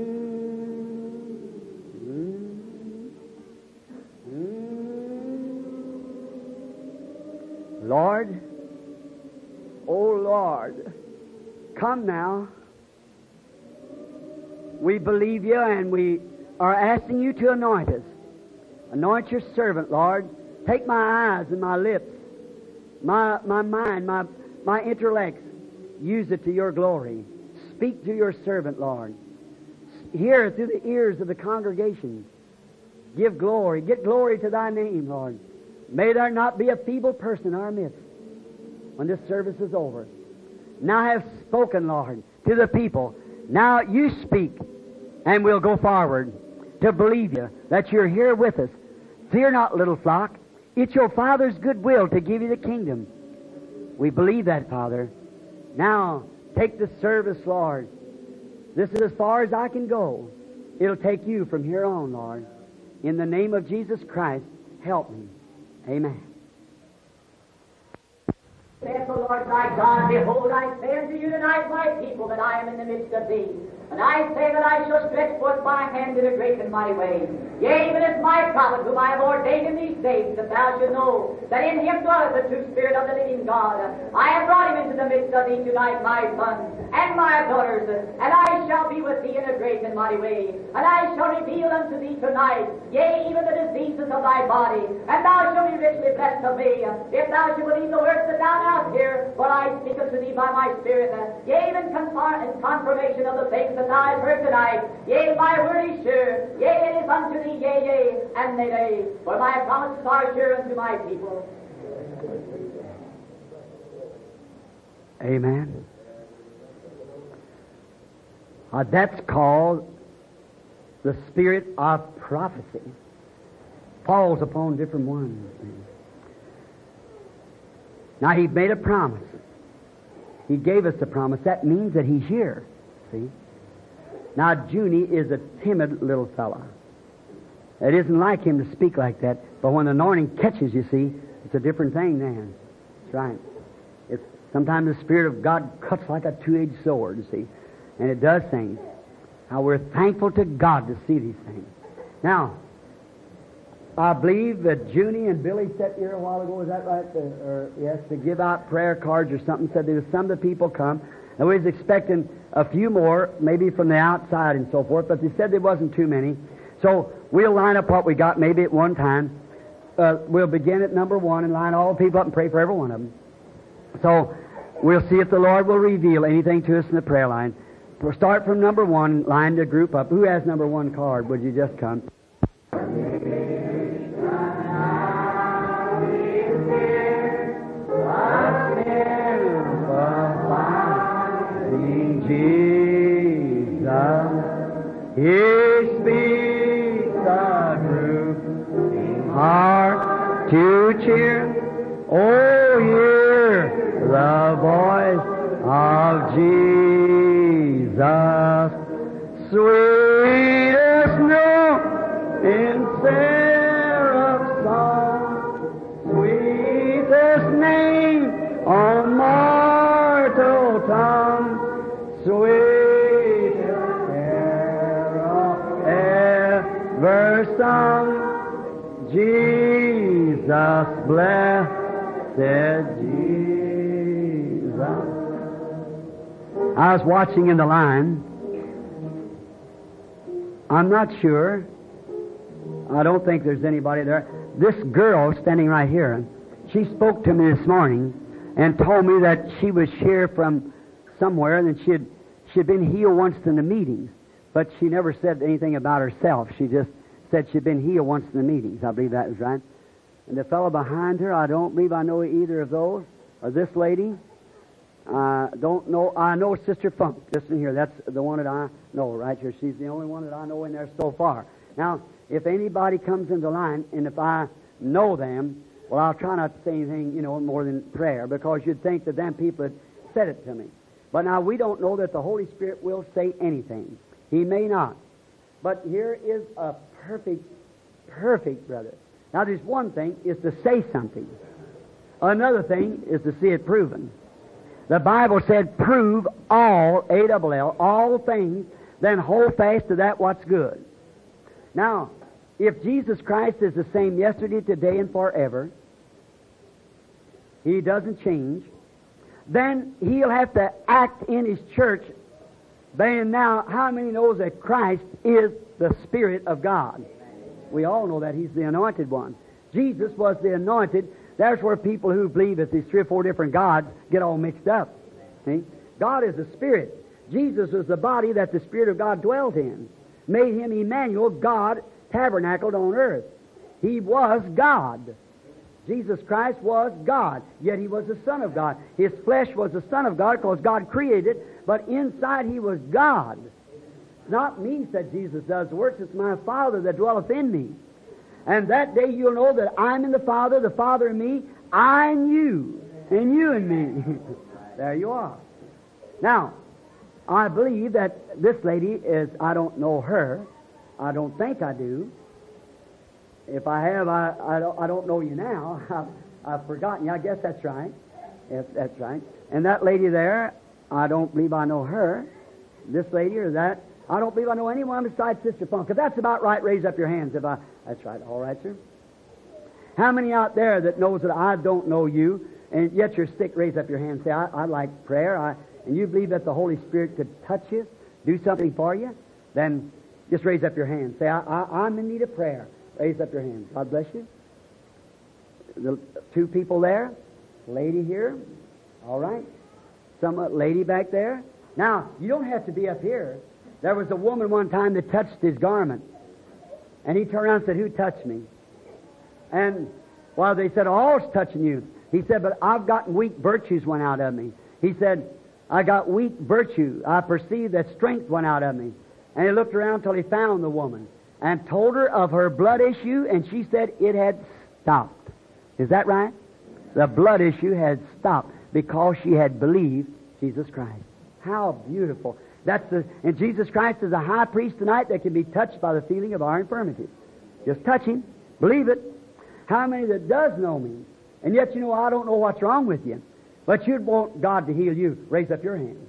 mm, mm. Lord, oh Lord, come now. We believe you and we are asking you to anoint us. Anoint your servant, Lord. Take my eyes and my lips, my, my mind, my, my intellects. Use it to your glory. Speak to your servant, Lord. Hear it through the ears of the congregation. Give glory. Get glory to thy name, Lord. May there not be a feeble person in our midst when this service is over. Now I have spoken, Lord, to the people. Now you speak, and we'll go forward to believe you, that you're here with us. Fear not, little flock. It's your Father's good will to give you the kingdom. We believe that, Father. Now, take the service, Lord. This is as far as I can go. It'll take you from here on, Lord. In the name of Jesus Christ, help me. Amen. Saith the Lord thy God, behold, I say unto you tonight, my people, that I am in the midst of thee. And I say that I shall stretch forth my hand in a great and mighty way. Yea, even as my prophet, whom I have ordained in these days, that thou should know that in him dwelleth the true Spirit of the living God. I have brought him into the midst of thee tonight, my sons and my daughters, and I shall be with thee in a great and mighty way. And I shall reveal unto thee tonight, yea, even the diseases of thy body, and thou shalt be richly blessed of me, if thou shalt believe the words that thou now hear, for I speak unto thee by my Spirit, yea, even confirm, in confirmation of the things that thou hast heard tonight. Yea, my word is sure, yea, it is unto thee, yea, yea, and nay, nay, for my promises are sure unto my people. Amen. Uh, that's called the spirit of prophecy. Falls upon different ones. Now, He made a promise. He gave us a promise. That means that He's here. See? Now, Junie is a timid little fella. It isn't like him to speak like that, but when the anointing catches, you see, it's a different thing then. That's right. It's, sometimes the Spirit of God cuts like a two-edged sword, you see, and it does things. Now, we're thankful to God to see these things. Now, I believe that Junie and Billy sat here a while ago, is that right? The, or, yes, to give out prayer cards or something. Said there was some of the people come, and we was expecting a few more, maybe from the outside and so forth, but they said there wasn't too many. So we'll line up what we got maybe at one time. Uh, we'll begin at number one and line all the people up and pray for every one of them. So we'll see if the Lord will reveal anything to us in the prayer line. We'll start from number one, line the group up. Who has number one card? Would you just come? Jesus, He speaks the truth, heart to cheer. Oh, hear the voice of Jesus, sweetest note in seraph's song, sweetest name on mortal tongue, sweetest carol ever sung, Jesus, blessed Jesus. I was watching in the line. I'm not sure. I don't think there's anybody there. This girl standing right here, she spoke to me this morning and told me that she was here from somewhere and that she had, she had been healed once in the meetings, but she never said anything about herself. She just said she'd been healed once in the meetings. I believe that was right. And the fellow behind her, I don't believe I know either of those. Or this lady, I uh, don't know. I know Sister Funk. Listen here, that's the one that I know right here. She's the only one that I know in there so far. Now, if anybody comes into line, and if I know them, well, I'll try not to say anything, you know, more than prayer, because you'd think that them people had said it to me. But now we don't know that the Holy Spirit will say anything. He may not. But here is a perfect, perfect, brother. Now, there's one thing is to say something. Another thing is to see it proven. The Bible said, prove all, A L L, all things, then hold fast to that what's good. Now, if Jesus Christ is the same yesterday, today, and forever, He doesn't change, then He'll have to act in His church. Then now, how many knows that Christ is the Spirit of God? We all know that He's the Anointed One. Jesus was the Anointed. There's where people who believe that these three or four different gods get all mixed up. See? God is the Spirit. Jesus is the body that the Spirit of God dwelt in. Made Him Emmanuel, God tabernacled on earth. He was God. Jesus Christ was God, yet He was the Son of God. His flesh was the Son of God because God created, but inside He was God. Not me, said Jesus, does the works. It's my Father that dwelleth in me. And that day you'll know that I'm in the Father, the Father in me, I in you, and you in me. There you are. Now, I believe that this lady is, I don't know her. I don't think I do. If I have, I, I, don't, I don't know you now. I've, I've forgotten you. I guess that's right. Yes, that's right. And that lady there, I don't believe I know her. This lady or that, I don't believe I know anyone besides Sister Funk. If that's about right, raise up your hands. If I, that's right. All right, sir. How many out there that knows that I don't know you, and yet you're sick, raise up your hand. Say, I, I like prayer. I, and you believe that the Holy Spirit could touch you, do something for you, then just raise up your hand. Say, I, I, I'm in need of prayer. Raise up your hand. God bless you. The two people there, lady here, all right. Some uh, lady back there. Now, you don't have to be up here. There was a woman one time that touched his garment. And he turned around and said, who touched me? And, well, they said, all's touching you. He said, but I've gotten weak virtues went out of me. He said, I got weak virtue. I perceived that strength went out of me. And he looked around till he found the woman and told her of her blood issue, and she said it had stopped. Is that right? The blood issue had stopped because she had believed Jesus Christ. How beautiful. That's the, and Jesus Christ is a high priest tonight that can be touched by the feeling of our infirmities. Just touch Him. Believe it. How many that does know me? And yet, you know, I don't know what's wrong with you. But you'd want God to heal you. Raise up your hand.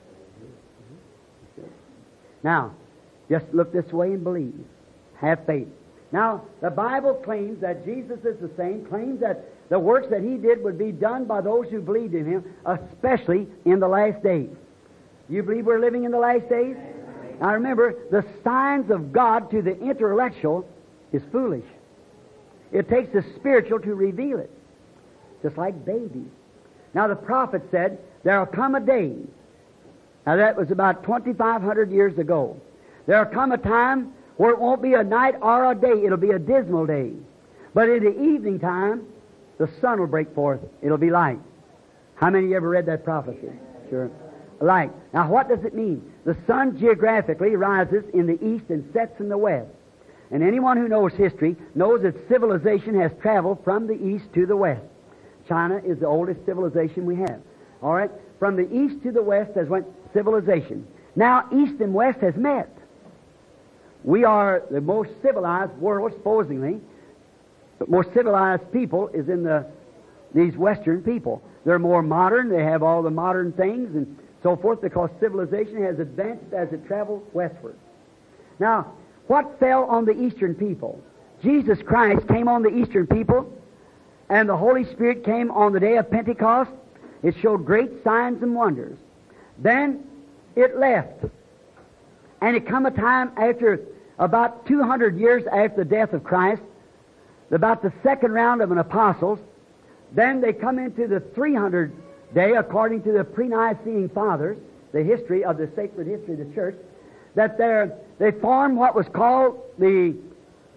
Now, just look this way and believe. Have faith. Now, the Bible claims that Jesus is the same, claims that the works that He did would be done by those who believed in Him, especially in the last days. You believe we're living in the last days? Now remember, the signs of God to the intellectual is foolish. It takes the spiritual to reveal it. Just like babies. Now the prophet said, there will come a day. Now that was about twenty-five hundred years ago. There will come a time where it won't be a night or a day. It'll be a dismal day. But in the evening time, the sun will break forth. It'll be light. How many of you ever read that prophecy? Sure. Light. Now what does it mean? The sun geographically rises in the east and sets in the west. And anyone who knows history knows that civilization has traveled from the east to the west. China is the oldest civilization we have. All right? From the east to the west has went civilization. Now east and west has met. We are the most civilized world, supposedly. The most civilized people is in the these Western people. They're more modern. They have all the modern things and so forth because civilization has advanced as it travels westward. Now, what fell on the Eastern people? Jesus Christ came on the Eastern people, and the Holy Spirit came on the day of Pentecost. It showed great signs and wonders. Then it left. And it come a time after about two hundred years after the death of Christ, about the second round of an apostles, then they come into the three hundred day, according to the pre-Nicene Fathers, the history of the sacred history of the church, that they they formed what was called the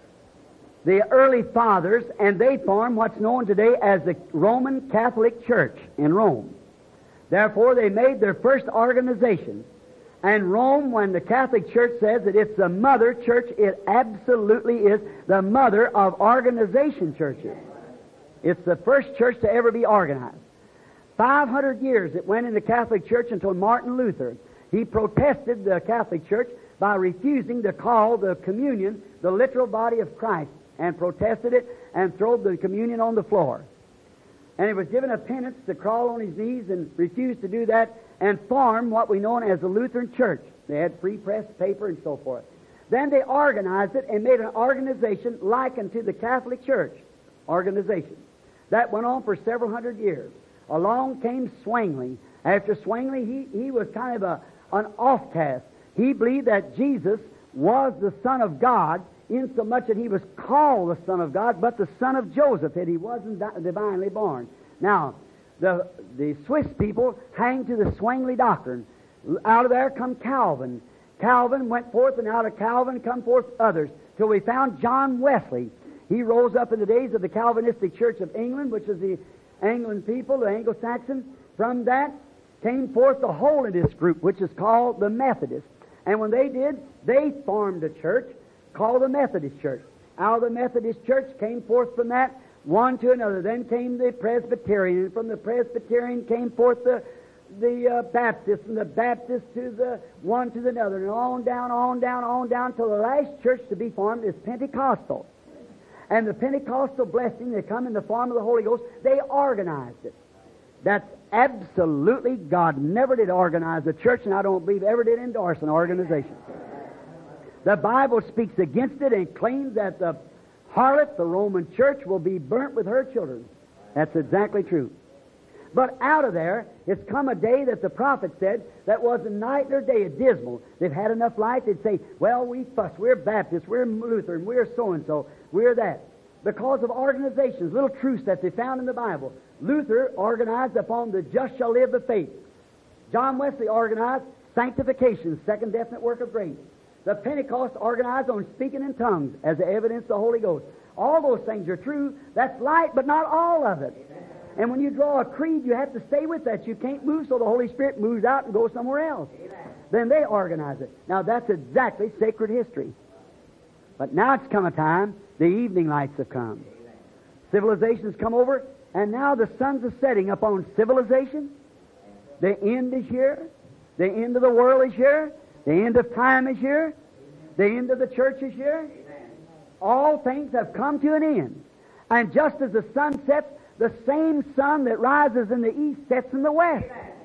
the early fathers, and they formed what's known today as the Roman Catholic Church in Rome. Therefore, they made their first organization. And Rome, when the Catholic Church says that it's the mother church, it absolutely is the mother of organization churches. It's the first church to ever be organized. Five hundred years it went in the Catholic Church until Martin Luther. He protested the Catholic Church by refusing to call the communion the literal body of Christ, and protested it and threw the communion on the floor. And he was given a penance to crawl on his knees and refused to do that and form what we know as the Lutheran Church. They had free press paper and so forth. Then they organized it and made an organization likened to the Catholic Church organization. That went on for several hundred years. Along came Zwingli. After Zwingli, he, he was kind of a, an offcast. He believed that Jesus was the Son of God, insomuch that he was called the Son of God, but the son of Joseph, that he wasn't divinely born. Now, the, the Swiss people hang to the Zwingli doctrine. Out of there come Calvin. Calvin went forth, and out of Calvin come forth others, till we found John Wesley. He rose up in the days of the Calvinistic Church of England, which is the Anglo people, the Anglo-Saxon. From that came forth the Holiness group, which is called the Methodist. And when they did, they formed a church called the Methodist Church. Out of the Methodist Church came forth from that one to another. Then came the Presbyterian, and from the Presbyterian came forth the the uh, Baptist, and the Baptist to the one to the other, and on down, on down, on down, till the last church to be formed is Pentecostal. And the Pentecostal blessing, they come in the form of the Holy Ghost, they organized it. That's absolutely, God never did organize a church, and I don't believe ever did endorse an organization. The Bible speaks against it and claims that the harlot, the Roman church, will be burnt with her children. That's exactly true. But out of there, it's come a day that the prophet said that was a night or day, a dismal. They've had enough light, they'd say, well, we fuss, we're Baptist, we're Lutheran, we're so-and-so, we're that. Because of organizations, little truths that they found in the Bible. Luther organized upon the just shall live of faith. John Wesley organized sanctification, second definite work of grace. The Pentecost organized on speaking in tongues as the evidence of the Holy Ghost. All those things are true. That's light, but not all of it. Amen. And when you draw a creed, you have to stay with that. You can't move so the Holy Spirit moves out and goes somewhere else. Amen. Then they organize it. Now that's exactly sacred history. But now it's come a time, the evening lights have come. Amen. Civilization's come over, and now the sun's are setting upon civilization. The end is here. The end of the world is here. The end of time is here. The end of the church is here. All things have come to an end. And just as the sun sets, the same sun that rises in the east sets in the west.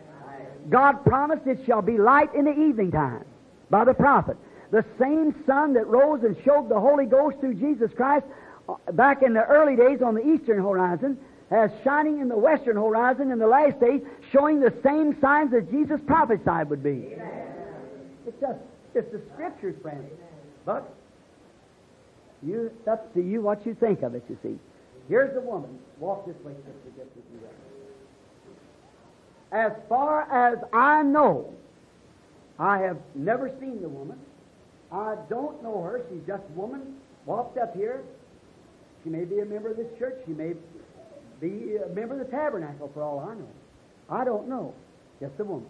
God promised it shall be light in the evening time by the prophet. The same sun that rose and showed the Holy Ghost through Jesus Christ back in the early days on the eastern horizon as shining in the western horizon in the last days, showing the same signs that Jesus prophesied would be. It's just, it's the Scriptures, friends. But you, it's up to you what you think of it, you see. Here's the woman. Walk this way, sister, just as you will. As far as I know, I have never seen the woman. I don't know her. She's just a woman, walked up here. She may be a member of this church. She may be a member of the tabernacle, for all I know. I don't know. Just a woman.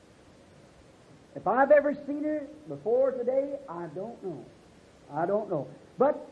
If I've ever seen her before today, I don't know. I don't know. But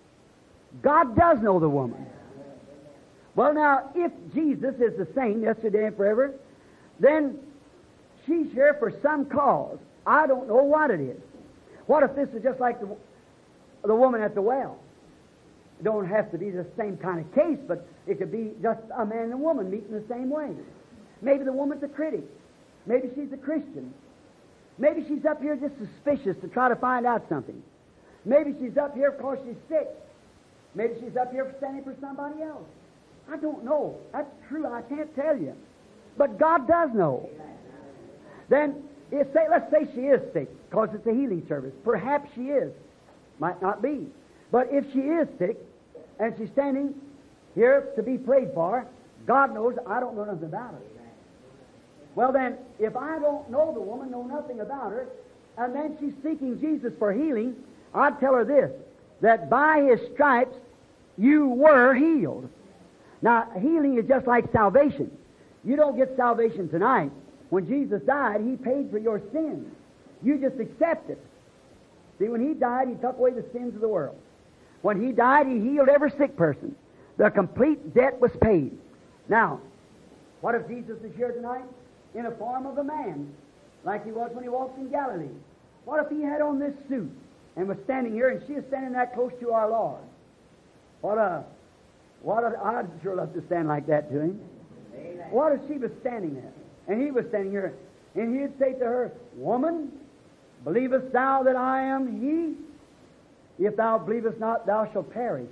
God does know the woman. Well, now, if Jesus is the same yesterday and forever, then she's here for some cause. I don't know what it is. What if this is just like the, the woman at the well? It don't have to be the same kind of case, but it could be just a man and a woman meeting the same way. Maybe the woman's a critic. Maybe she's a Christian. Maybe she's up here just suspicious to try to find out something. Maybe she's up here because she's sick. Maybe she's up here standing for somebody else. I don't know. That's true. I can't tell you. But God does know. Then, if say, let's say she is sick because it's a healing service. Perhaps she is. Might not be. But if she is sick and she's standing here to be prayed for, God knows I don't know nothing about her. Well then, if I don't know the woman, know nothing about her, and then she's seeking Jesus for healing, I'd tell her this. that by His stripes you were healed. Now, healing is just like salvation. You don't get salvation tonight. When Jesus died, He paid for your sins. You just accept it. See, when He died, He took away the sins of the world. When He died, He healed every sick person. The complete debt was paid. Now, what if Jesus is here tonight in a form of a man, like He was when He walked in Galilee? What if He had on this suit and was standing here, and she is standing that close to our Lord? What a, what a, I'd sure love to stand like that to Him. Amen. What if she was standing there, and He was standing here, and He'd say to her, Woman, believest thou that I am He? If thou believest not, thou shalt perish.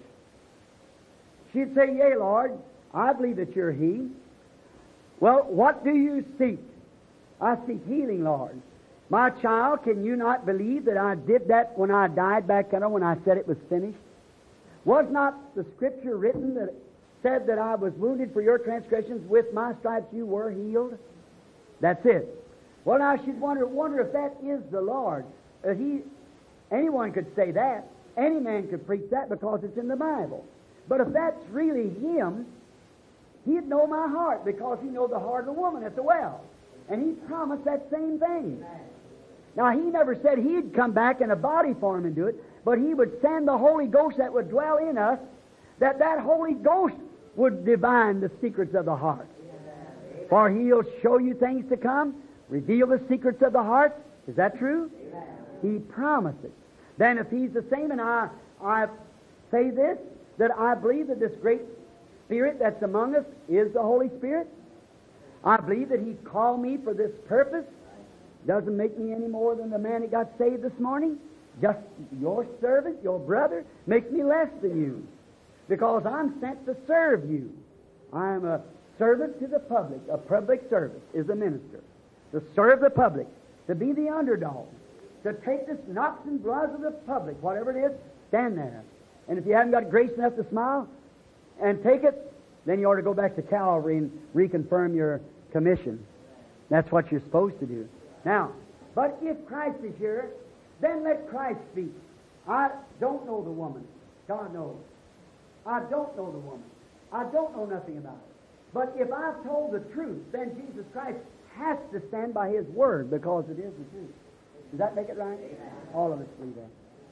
She'd say, Yea, Lord, I believe that you're He. Well, what do you seek? I seek healing, Lord. My child, can you not believe that I did that when I died back then, when I said it was finished? Was not the Scripture written that said that I was wounded for your transgressions, with my stripes you were healed? That's it. Well, now she'd wonder, wonder if that is the Lord. Uh, he, anyone could say that. Any man could preach that because it's in the Bible. But if that's really Him, He'd know my heart, because He knows the heart of the woman at the well. And He promised that same thing. Now, He never said He'd come back in a body form and do it, but He would send the Holy Ghost that would dwell in us, that that Holy Ghost would divine the secrets of the heart. For He'll show you things to come, reveal the secrets of the heart. Is that true? He promised it. Then if He's the same, and I, I say this, that I believe that this great Spirit that's among us is the Holy Spirit. I believe that He called me for this purpose. Doesn't make me any more than the man that got saved this morning. Just your servant, your brother, makes me less than you, because I'm sent to serve you. I am a servant to the public. A public service is a minister. To serve the public, to be the underdog, to take the knocks and blows of the public, whatever it is, stand there. And if you haven't got grace enough to smile and take it, then you ought to go back to Calvary and reconfirm your commission. That's what you're supposed to do. Now, but if Christ is here, then let Christ speak. I don't know the woman. God knows. I don't know the woman. I don't know nothing about it. But if I've told the truth, then Jesus Christ has to stand by His Word, because it is the truth. Does that make it right? Amen. All of us believe that.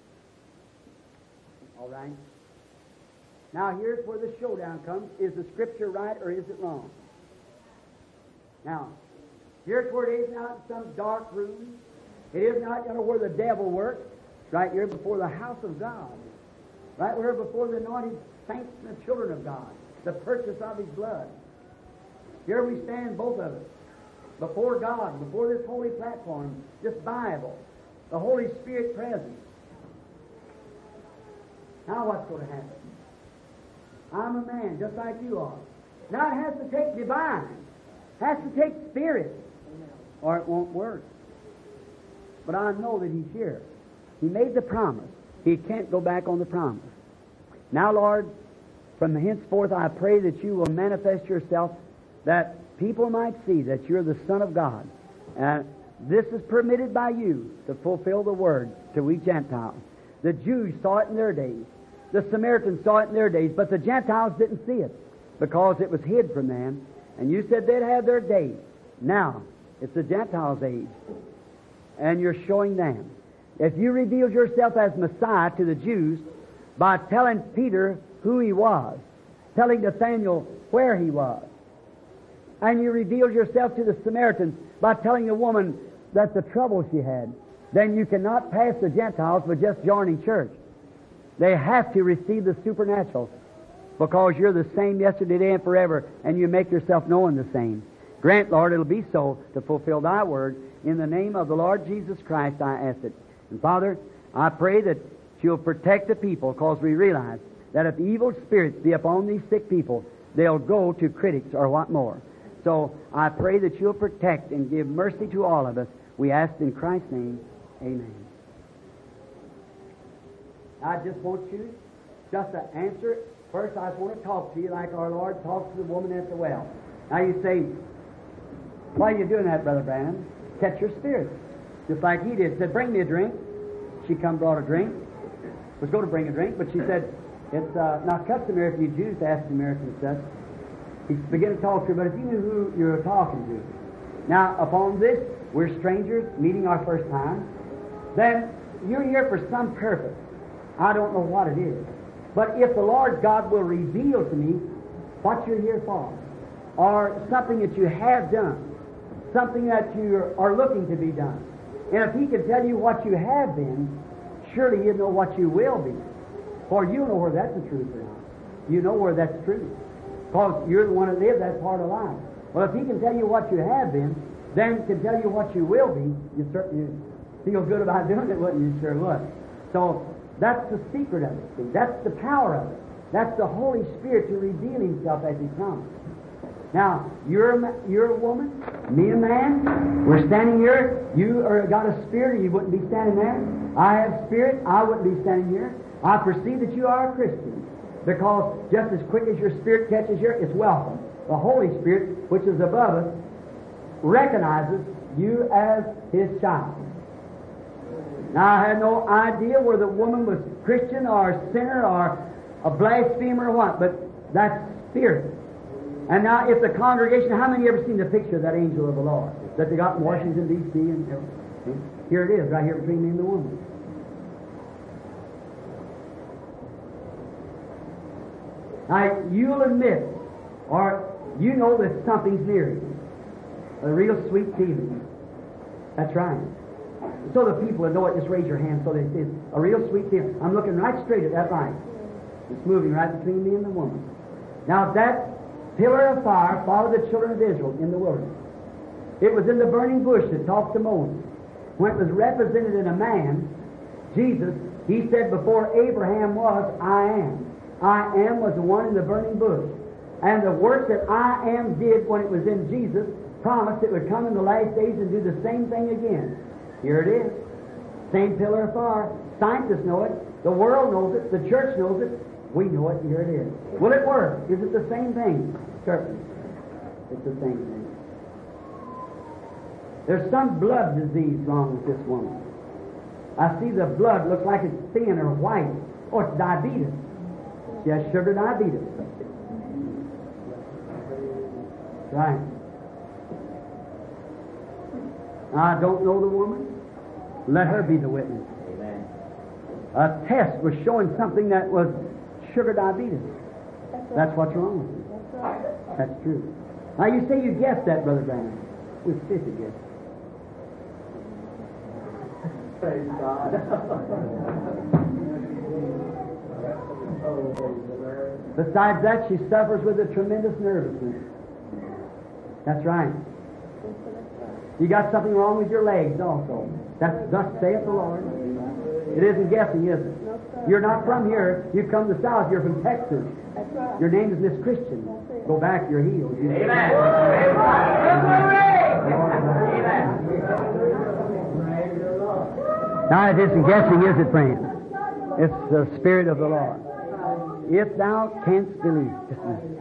All right? Now, here's where the showdown comes. Is the Scripture right or is it wrong? Now, here's where it is not in some dark room. It is not, you know, where the devil works. It's right here before the house of God. Right here before the anointed saints and the children of God. The purchase of His blood. Here we stand, both of us, before God, before this holy platform, this Bible, the Holy Spirit present. Now what's going to happen? I'm a man, just like you are. Now it has to take divine. It has to take spirit, or it won't work. But I know that He's here. He made the promise. He can't go back on the promise. Now, Lord, from henceforth I pray that You will manifest Yourself, that people might see that You're the Son of God. And this is permitted by You to fulfill the Word to we Gentiles. The Jews saw it in their days. The Samaritans saw it in their days, but the Gentiles didn't see it because it was hid from them. And You said they'd have their day. Now, it's the Gentiles' age, and You're showing them. If You revealed Yourself as Messiah to the Jews by telling Peter who He was, telling Nathanael where he was, and You revealed Yourself to the Samaritans by telling the woman that the trouble she had, then You cannot pass the Gentiles with just joining church. They have to receive the supernatural, because You're the same yesterday, today, and forever, and You make Yourself known the same. Grant, Lord, it'll be so to fulfill Thy word. In the name of the Lord Jesus Christ, I ask it. And Father, I pray that You'll protect the people, because we realize that if evil spirits be upon these sick people, they'll go to critics or what more. So I pray that You'll protect and give mercy to all of us. We ask in Christ's name, amen. I just want you just to answer it. First, I want to talk to you like our Lord talks to the woman at the well. Now you say, why are you doing that, Brother Branham? Catch your spirit. Just like he did. Said, bring me a drink. She come brought a drink. was going to bring a drink, but she said, it's uh, not customary for you Jews to ask the Americans such. He began to talk to her, but if you knew who you were talking to. Now, upon this, we're strangers, meeting our first time. Then, you're here for some purpose. I don't know what it is. But if the Lord God will reveal to me what you're here for, or something that you have done, something that you are looking to be done, and if He can tell you what you have been, surely you know what you will be. For you know where that's the truth or not. You know where that's true. Because you're the one that lived that part of life. Well, if He can tell you what you have been, then can tell you what you will be, you certainly feel good about doing it, wouldn't you? Sure would. So that's the secret of it. See? That's the power of it. That's the Holy Spirit to reveal Himself as He comes. Now, you're a, you're a woman, me a man. We're standing here. You are got a spirit, or you wouldn't be standing there. I have spirit. I wouldn't be standing here. I perceive that you are a Christian, because just as quick as your spirit catches here, it's welcome. The Holy Spirit, which is above us, recognizes you as His child. Now, I had no idea whether the woman was Christian or a sinner or a blasphemer or what, but that's spirit. And now, if the congregation, how many ever seen the picture of that angel of the Lord that they got in Washington, D C and everything? Here it is, right here between me and the woman. Now, you'll admit, or you know that something's near you. A real sweet feeling. That's right. So the people that know it, just raise your hand so they see it. A real sweet feeling. I'm looking right straight at that light. It's moving right between me and the woman. Now, that pillar of fire followed the children of Israel in the wilderness. It was in the burning bush that talked to Moses. When it was represented in a man, Jesus, He said, before Abraham was, I am. I am was the one in the burning bush. And the work that I am did when it was in Jesus promised it would come in the last days and do the same thing again. Here it is. Same pillar of fire. Scientists know it. The world knows it. The church knows it. We know it. Here it is. Will it work? Is it the same thing? Certainly. It's the same thing. There's some blood disease wrong with this woman. I see the blood looks like it's thin or white. Oh, it's diabetes. She has sugar diabetes. Right. I don't know the woman. Let her be the witness. Amen. A test was showing something that was sugar diabetes. That's what's wrong with you. That's right. That's true. Now you say you guessed that, Brother Branham. We sit to guess. Praise God. Besides that, she suffers with a tremendous nervousness. That's right. You got something wrong with your legs also. That's thus saith the Lord. It isn't guessing, is it? You're not from here. You've come to the south. You're from Texas. That's right. Your name is Miss Christian. Go back, you're healed. You Amen. Amen. Now it isn't guessing, is it, friend? It's the Spirit of the Lord. If thou canst believe. Just a minute.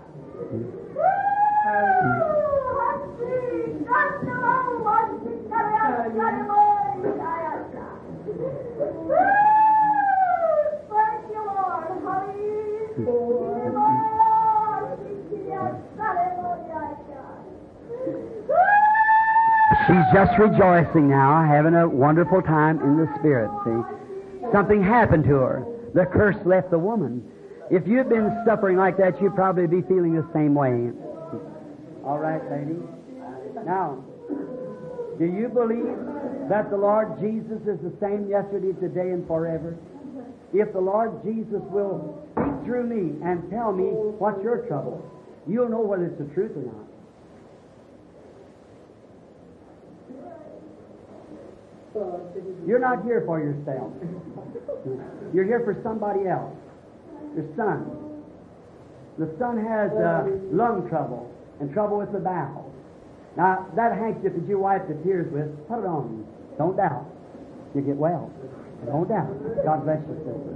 She's just rejoicing now, having a wonderful time in the Spirit, see. Something happened to her. The curse left the woman. If you'd been suffering like that, you'd probably be feeling the same way. All right, lady. Now, do you believe that the Lord Jesus is the same yesterday, today, and forever? If the Lord Jesus will speak through me and tell me what's your trouble, you'll know whether it's the truth or not. You're not here for yourself. You're here for somebody else. Your son. The son has uh, lung trouble and trouble with the bowels. Now, that handkerchief that you wipe the tears with, put it on you. Don't doubt. You get well. Don't doubt. God bless you, sister.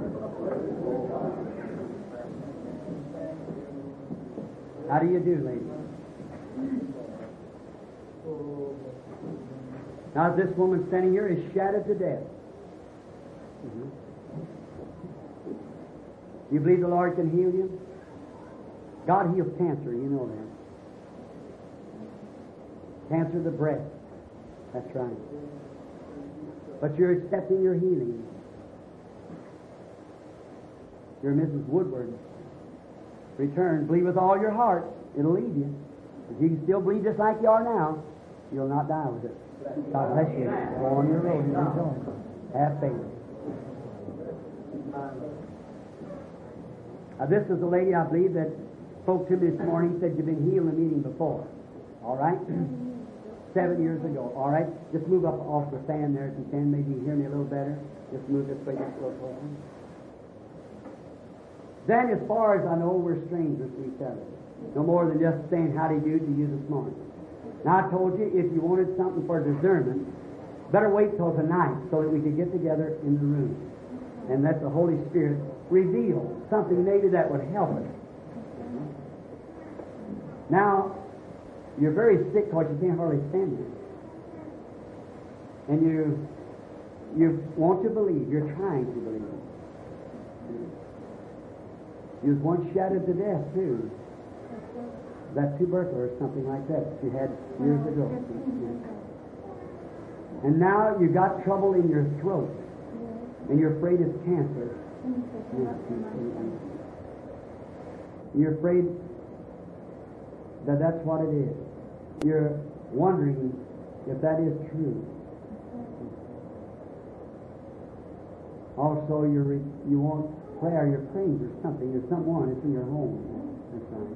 How do you do, lady? Now, this woman standing here is shattered to death. Mm-hmm. You believe the Lord can heal you? God heals cancer, you know that. Cancer of the breast. That's right. But you're accepting your healing. You're Missus Woodward. Return. Believe with all your heart. It'll lead you. If you can still believe just like you are now, you'll not die with it. God bless you. Go on your road and rejoice. Have faith. Now, this is a lady, I believe, that spoke to me this morning. Said you've been healed in a meeting before. All right? Seven years ago. All right? Just move up off the stand there if you can. Maybe you can hear me a little better. Just move this way just a little closer. Then, as far as I know, we're strangers to each other. No more than just saying howdy do to you this morning. Now, I told you, if you wanted something for discernment, better wait till tonight so that we could get together in the room and let the Holy Spirit reveal something maybe that would help us. Now, you're very sick because you can't hardly stand it. And you, you want to believe. You're trying to believe. You was once shattered to death, too. That tuberculosis or something like that you had years ago. And now you got trouble in your throat, and you're afraid it's cancer. You're afraid that that's what it is. You're wondering if that is true. Also, you're re- you want prayer, you're praying for something. There's someone, it's in your home. That's right.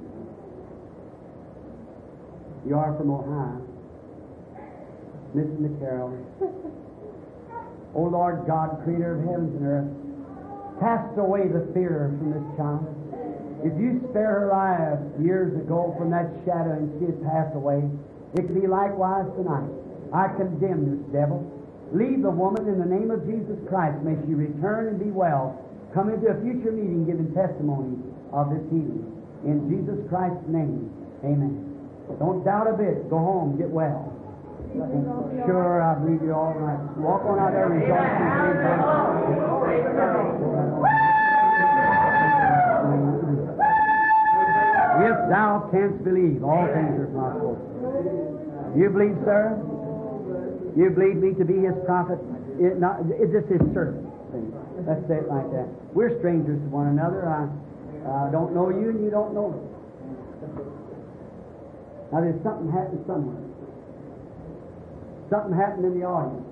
You are from Ohio. Missus McCarroll. O Lord God, creator of heavens and earth, cast away the fear from this child. If you spare her life years ago from that shadow and she had passed away, it can be likewise tonight. I condemn this devil. Leave the woman in the name of Jesus Christ. May she return and be well. Come into a future meeting giving testimony of this healing. In Jesus Christ's name, amen. Don't doubt a bit. Go home. Get well. Sure, I believe you're all right. Walk on out there and if thou canst believe, all things are possible. You believe, sir? You believe me to be his prophet? It not, it's just his servant. Let's say it like that. We're strangers to one another. I uh, don't know you and you don't know me. Now there's something happened somewhere. Something happened in the audience.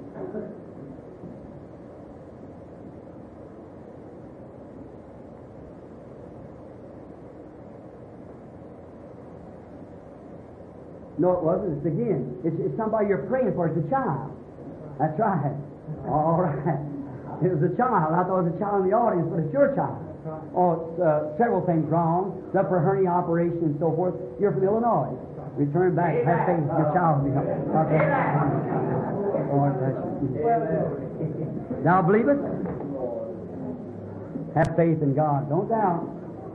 No, it wasn't. It's again. It's, it's somebody you're praying for. It's a child. That's right. All right. It was a child. I thought it was a child in the audience, but it's your child. Oh, uh, several things wrong. The upper hernia operation and so forth. You're from Illinois. Return back. Amen. Have faith. Your child will be helped. Okay. Lord bless you. Now believe it. Have faith in God. Don't doubt.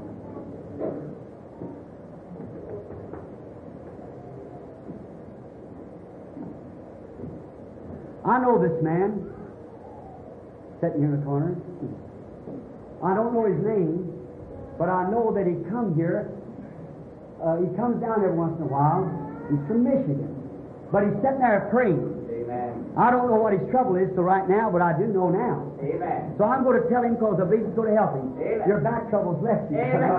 I know this man sitting here in the corner. I don't know his name, but I know that he come here. Uh, he comes down every once in a while. He's from Michigan. But he's sitting there praying. Amen. I don't know what his trouble is till right now, but I do know now. Amen. So I'm going to tell him because I believe it's going to help him. Amen. Your back trouble's left you. Amen.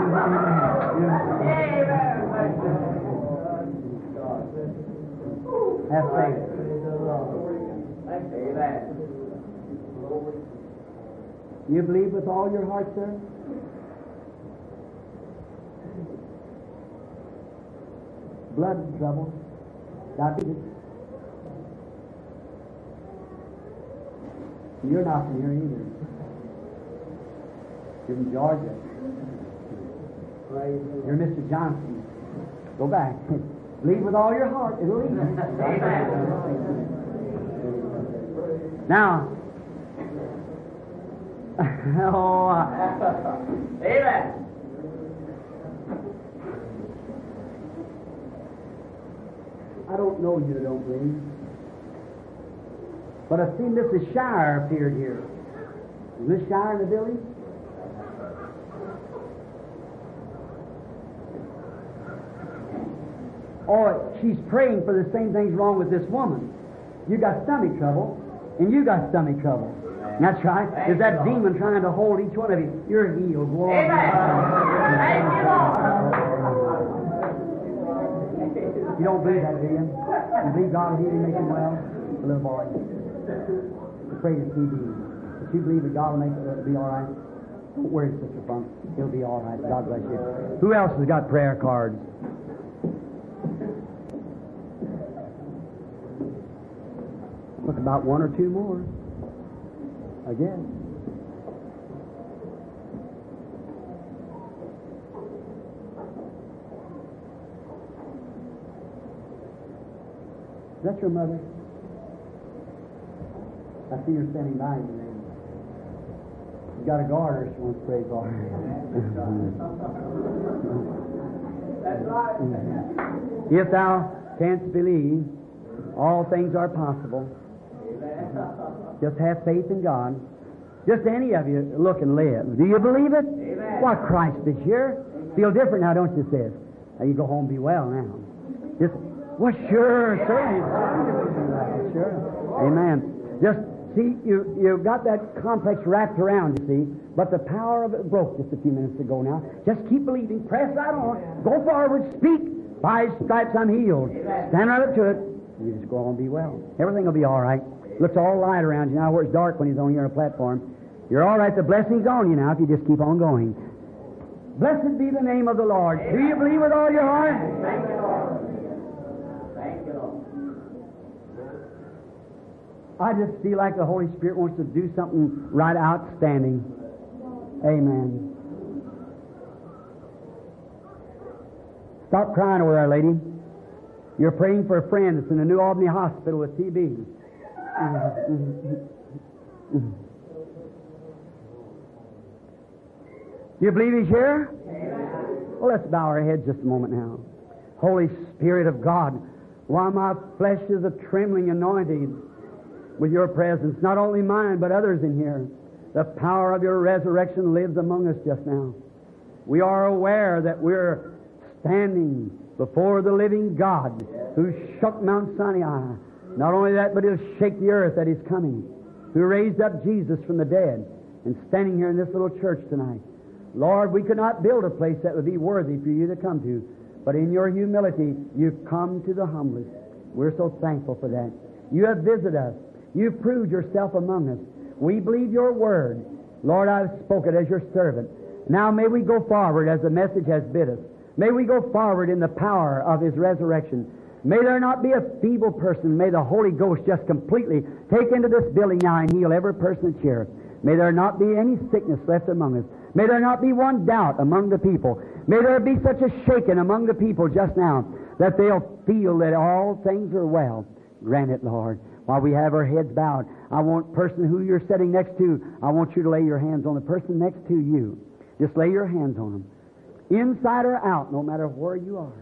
Have faith. Amen. You believe with all your heart, sir? Blood trouble, diabetes. You're not from here either. You're from Georgia. You're Mister Johnson. Go back. Believe with all your heart. It'll lead you. Now, oh, uh, amen. I don't know you, don't believe. But I've seen Missus Shire appeared here. Is Miss Shire in the building? or she's praying for the same things wrong with this woman. You got stomach trouble, and you got stomach trouble. That's right. There's that demon trying to hold each one of you. You're healed. Glory. Thank you, Lord. You don't believe that, do you? You believe God will heal him, make him well? The little boy. Pray to T B. But you believe that God will make it be all right? Don't worry, Sister Funk. He'll be all right. God bless you. Who else has got prayer cards? Look, about one or two more. Again. Is that your mother? I see her standing by you there. She's got a garter she wants to pray for. That's right. If thou canst believe, all things are possible. Just have faith in God. Just any of you look and live. Do you believe it? Amen. Why, Christ is here. Feel different now, don't you, sis? Now you go home and be well now. Just, well, sure, certainly. Sure. Amen. Just see, you you got that complex wrapped around, you see, but the power of it broke just a few minutes ago now. Just keep believing. Press right on. Go forward. Speak. By His stripes I'm healed. Stand right up to it. You just go on and be well. Everything will be all right. Looks all light around you now where it's dark when He's on your platform. You're all right. The blessing's on you now if you just keep on going. Blessed be the name of the Lord. Amen. Do you believe with all your heart? Thank you, Lord. Thank you, Lord. I just feel like the Holy Spirit wants to do something right outstanding. Amen. Stop crying over there, lady. You're praying for a friend that's in the New Albany Hospital with T B. You believe He's here? Well, let's bow our heads just a moment now. Holy Spirit of God, while my flesh is a trembling anointing with your presence, not only mine, but others in here, the power of your resurrection lives among us just now. We are aware that we're standing before the living God who shook Mount Sinai. Not only that, but He'll shake the earth that He's coming, who raised up Jesus from the dead and standing here in this little church tonight. Lord, we could not build a place that would be worthy for you to come to, but in your humility, you've come to the humblest. We're so thankful for that. You have visited us. You've proved yourself among us. We believe your word. Lord, I've spoken as your servant. Now may we go forward as the message has bid us. May we go forward in the power of His resurrection. May there not be a feeble person. May the Holy Ghost just completely take into this building now and heal every person that's here. May there not be any sickness left among us. May there not be one doubt among the people. May there be such a shaking among the people just now that they'll feel that all things are well. Grant it, Lord. While we have our heads bowed, I want the person who you're sitting next to, I want you to lay your hands on the person next to you. Just lay your hands on them. Inside or out, no matter where you are.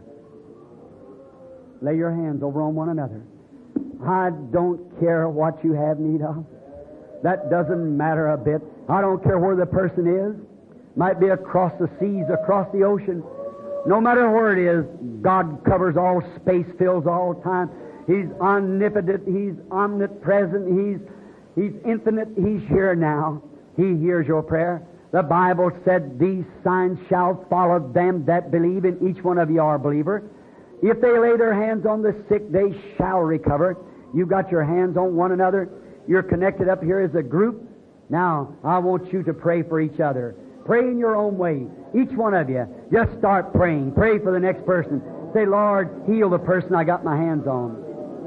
Lay your hands over on one another. I don't care what you have need of. That doesn't matter a bit. I don't care where the person is. Might be across the seas, across the ocean. No matter where it is, God covers all space, fills all time. He's omnipotent. He's omnipresent. He's, he's infinite. He's here now. He hears your prayer. The Bible said, these signs shall follow them that believe, and each one of you are a believer. If they lay their hands on the sick, they shall recover. You've got your hands on one another. You're connected up here as a group. Now, I want you to pray for each other. Pray in your own way. Each one of you, just start praying. Pray for the next person. Say, Lord, heal the person I got my hands on.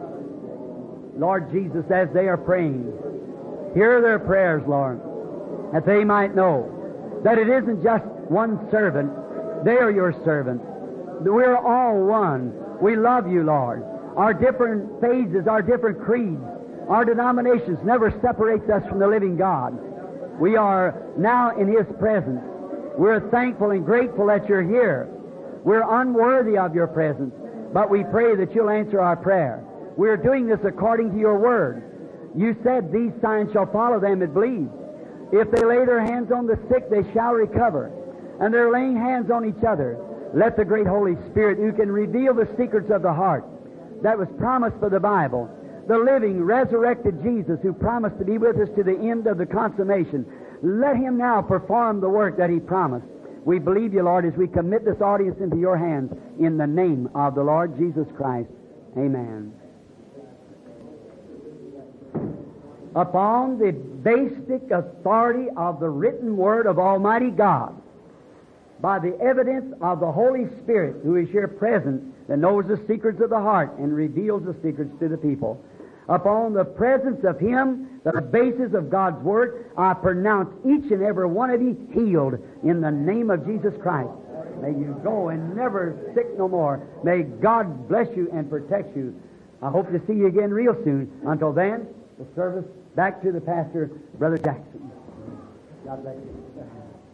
Lord Jesus, as they are praying, hear their prayers, Lord, that they might know that it isn't just one servant. They are your servants. We're all one. We love you, Lord. Our different phases, our different creeds, our denominations never separates us from the living God. We are now in His presence. We're thankful and grateful that you're here. We're unworthy of your presence, but we pray that you'll answer our prayer. We're doing this according to your word. You said these signs shall follow them that believe. If they lay their hands on the sick, they shall recover. And they're laying hands on each other. Let the great Holy Spirit, who can reveal the secrets of the heart, that was promised for the Bible, the living, resurrected Jesus who promised to be with us to the end of the consummation, let Him now perform the work that He promised. We believe You, Lord, as we commit this audience into Your hands in the name of the Lord Jesus Christ. Amen. Upon the basic authority of the written Word of Almighty God, by the evidence of the Holy Spirit who is here present, that knows the secrets of the heart and reveals the secrets to the people, upon the presence of Him, the basis of God's Word, I pronounce each and every one of you healed in the name of Jesus Christ. May you go and never sick no more. May God bless you and protect you. I hope to see you again real soon. Until then, the service back to the pastor, Brother Jackson. God bless you.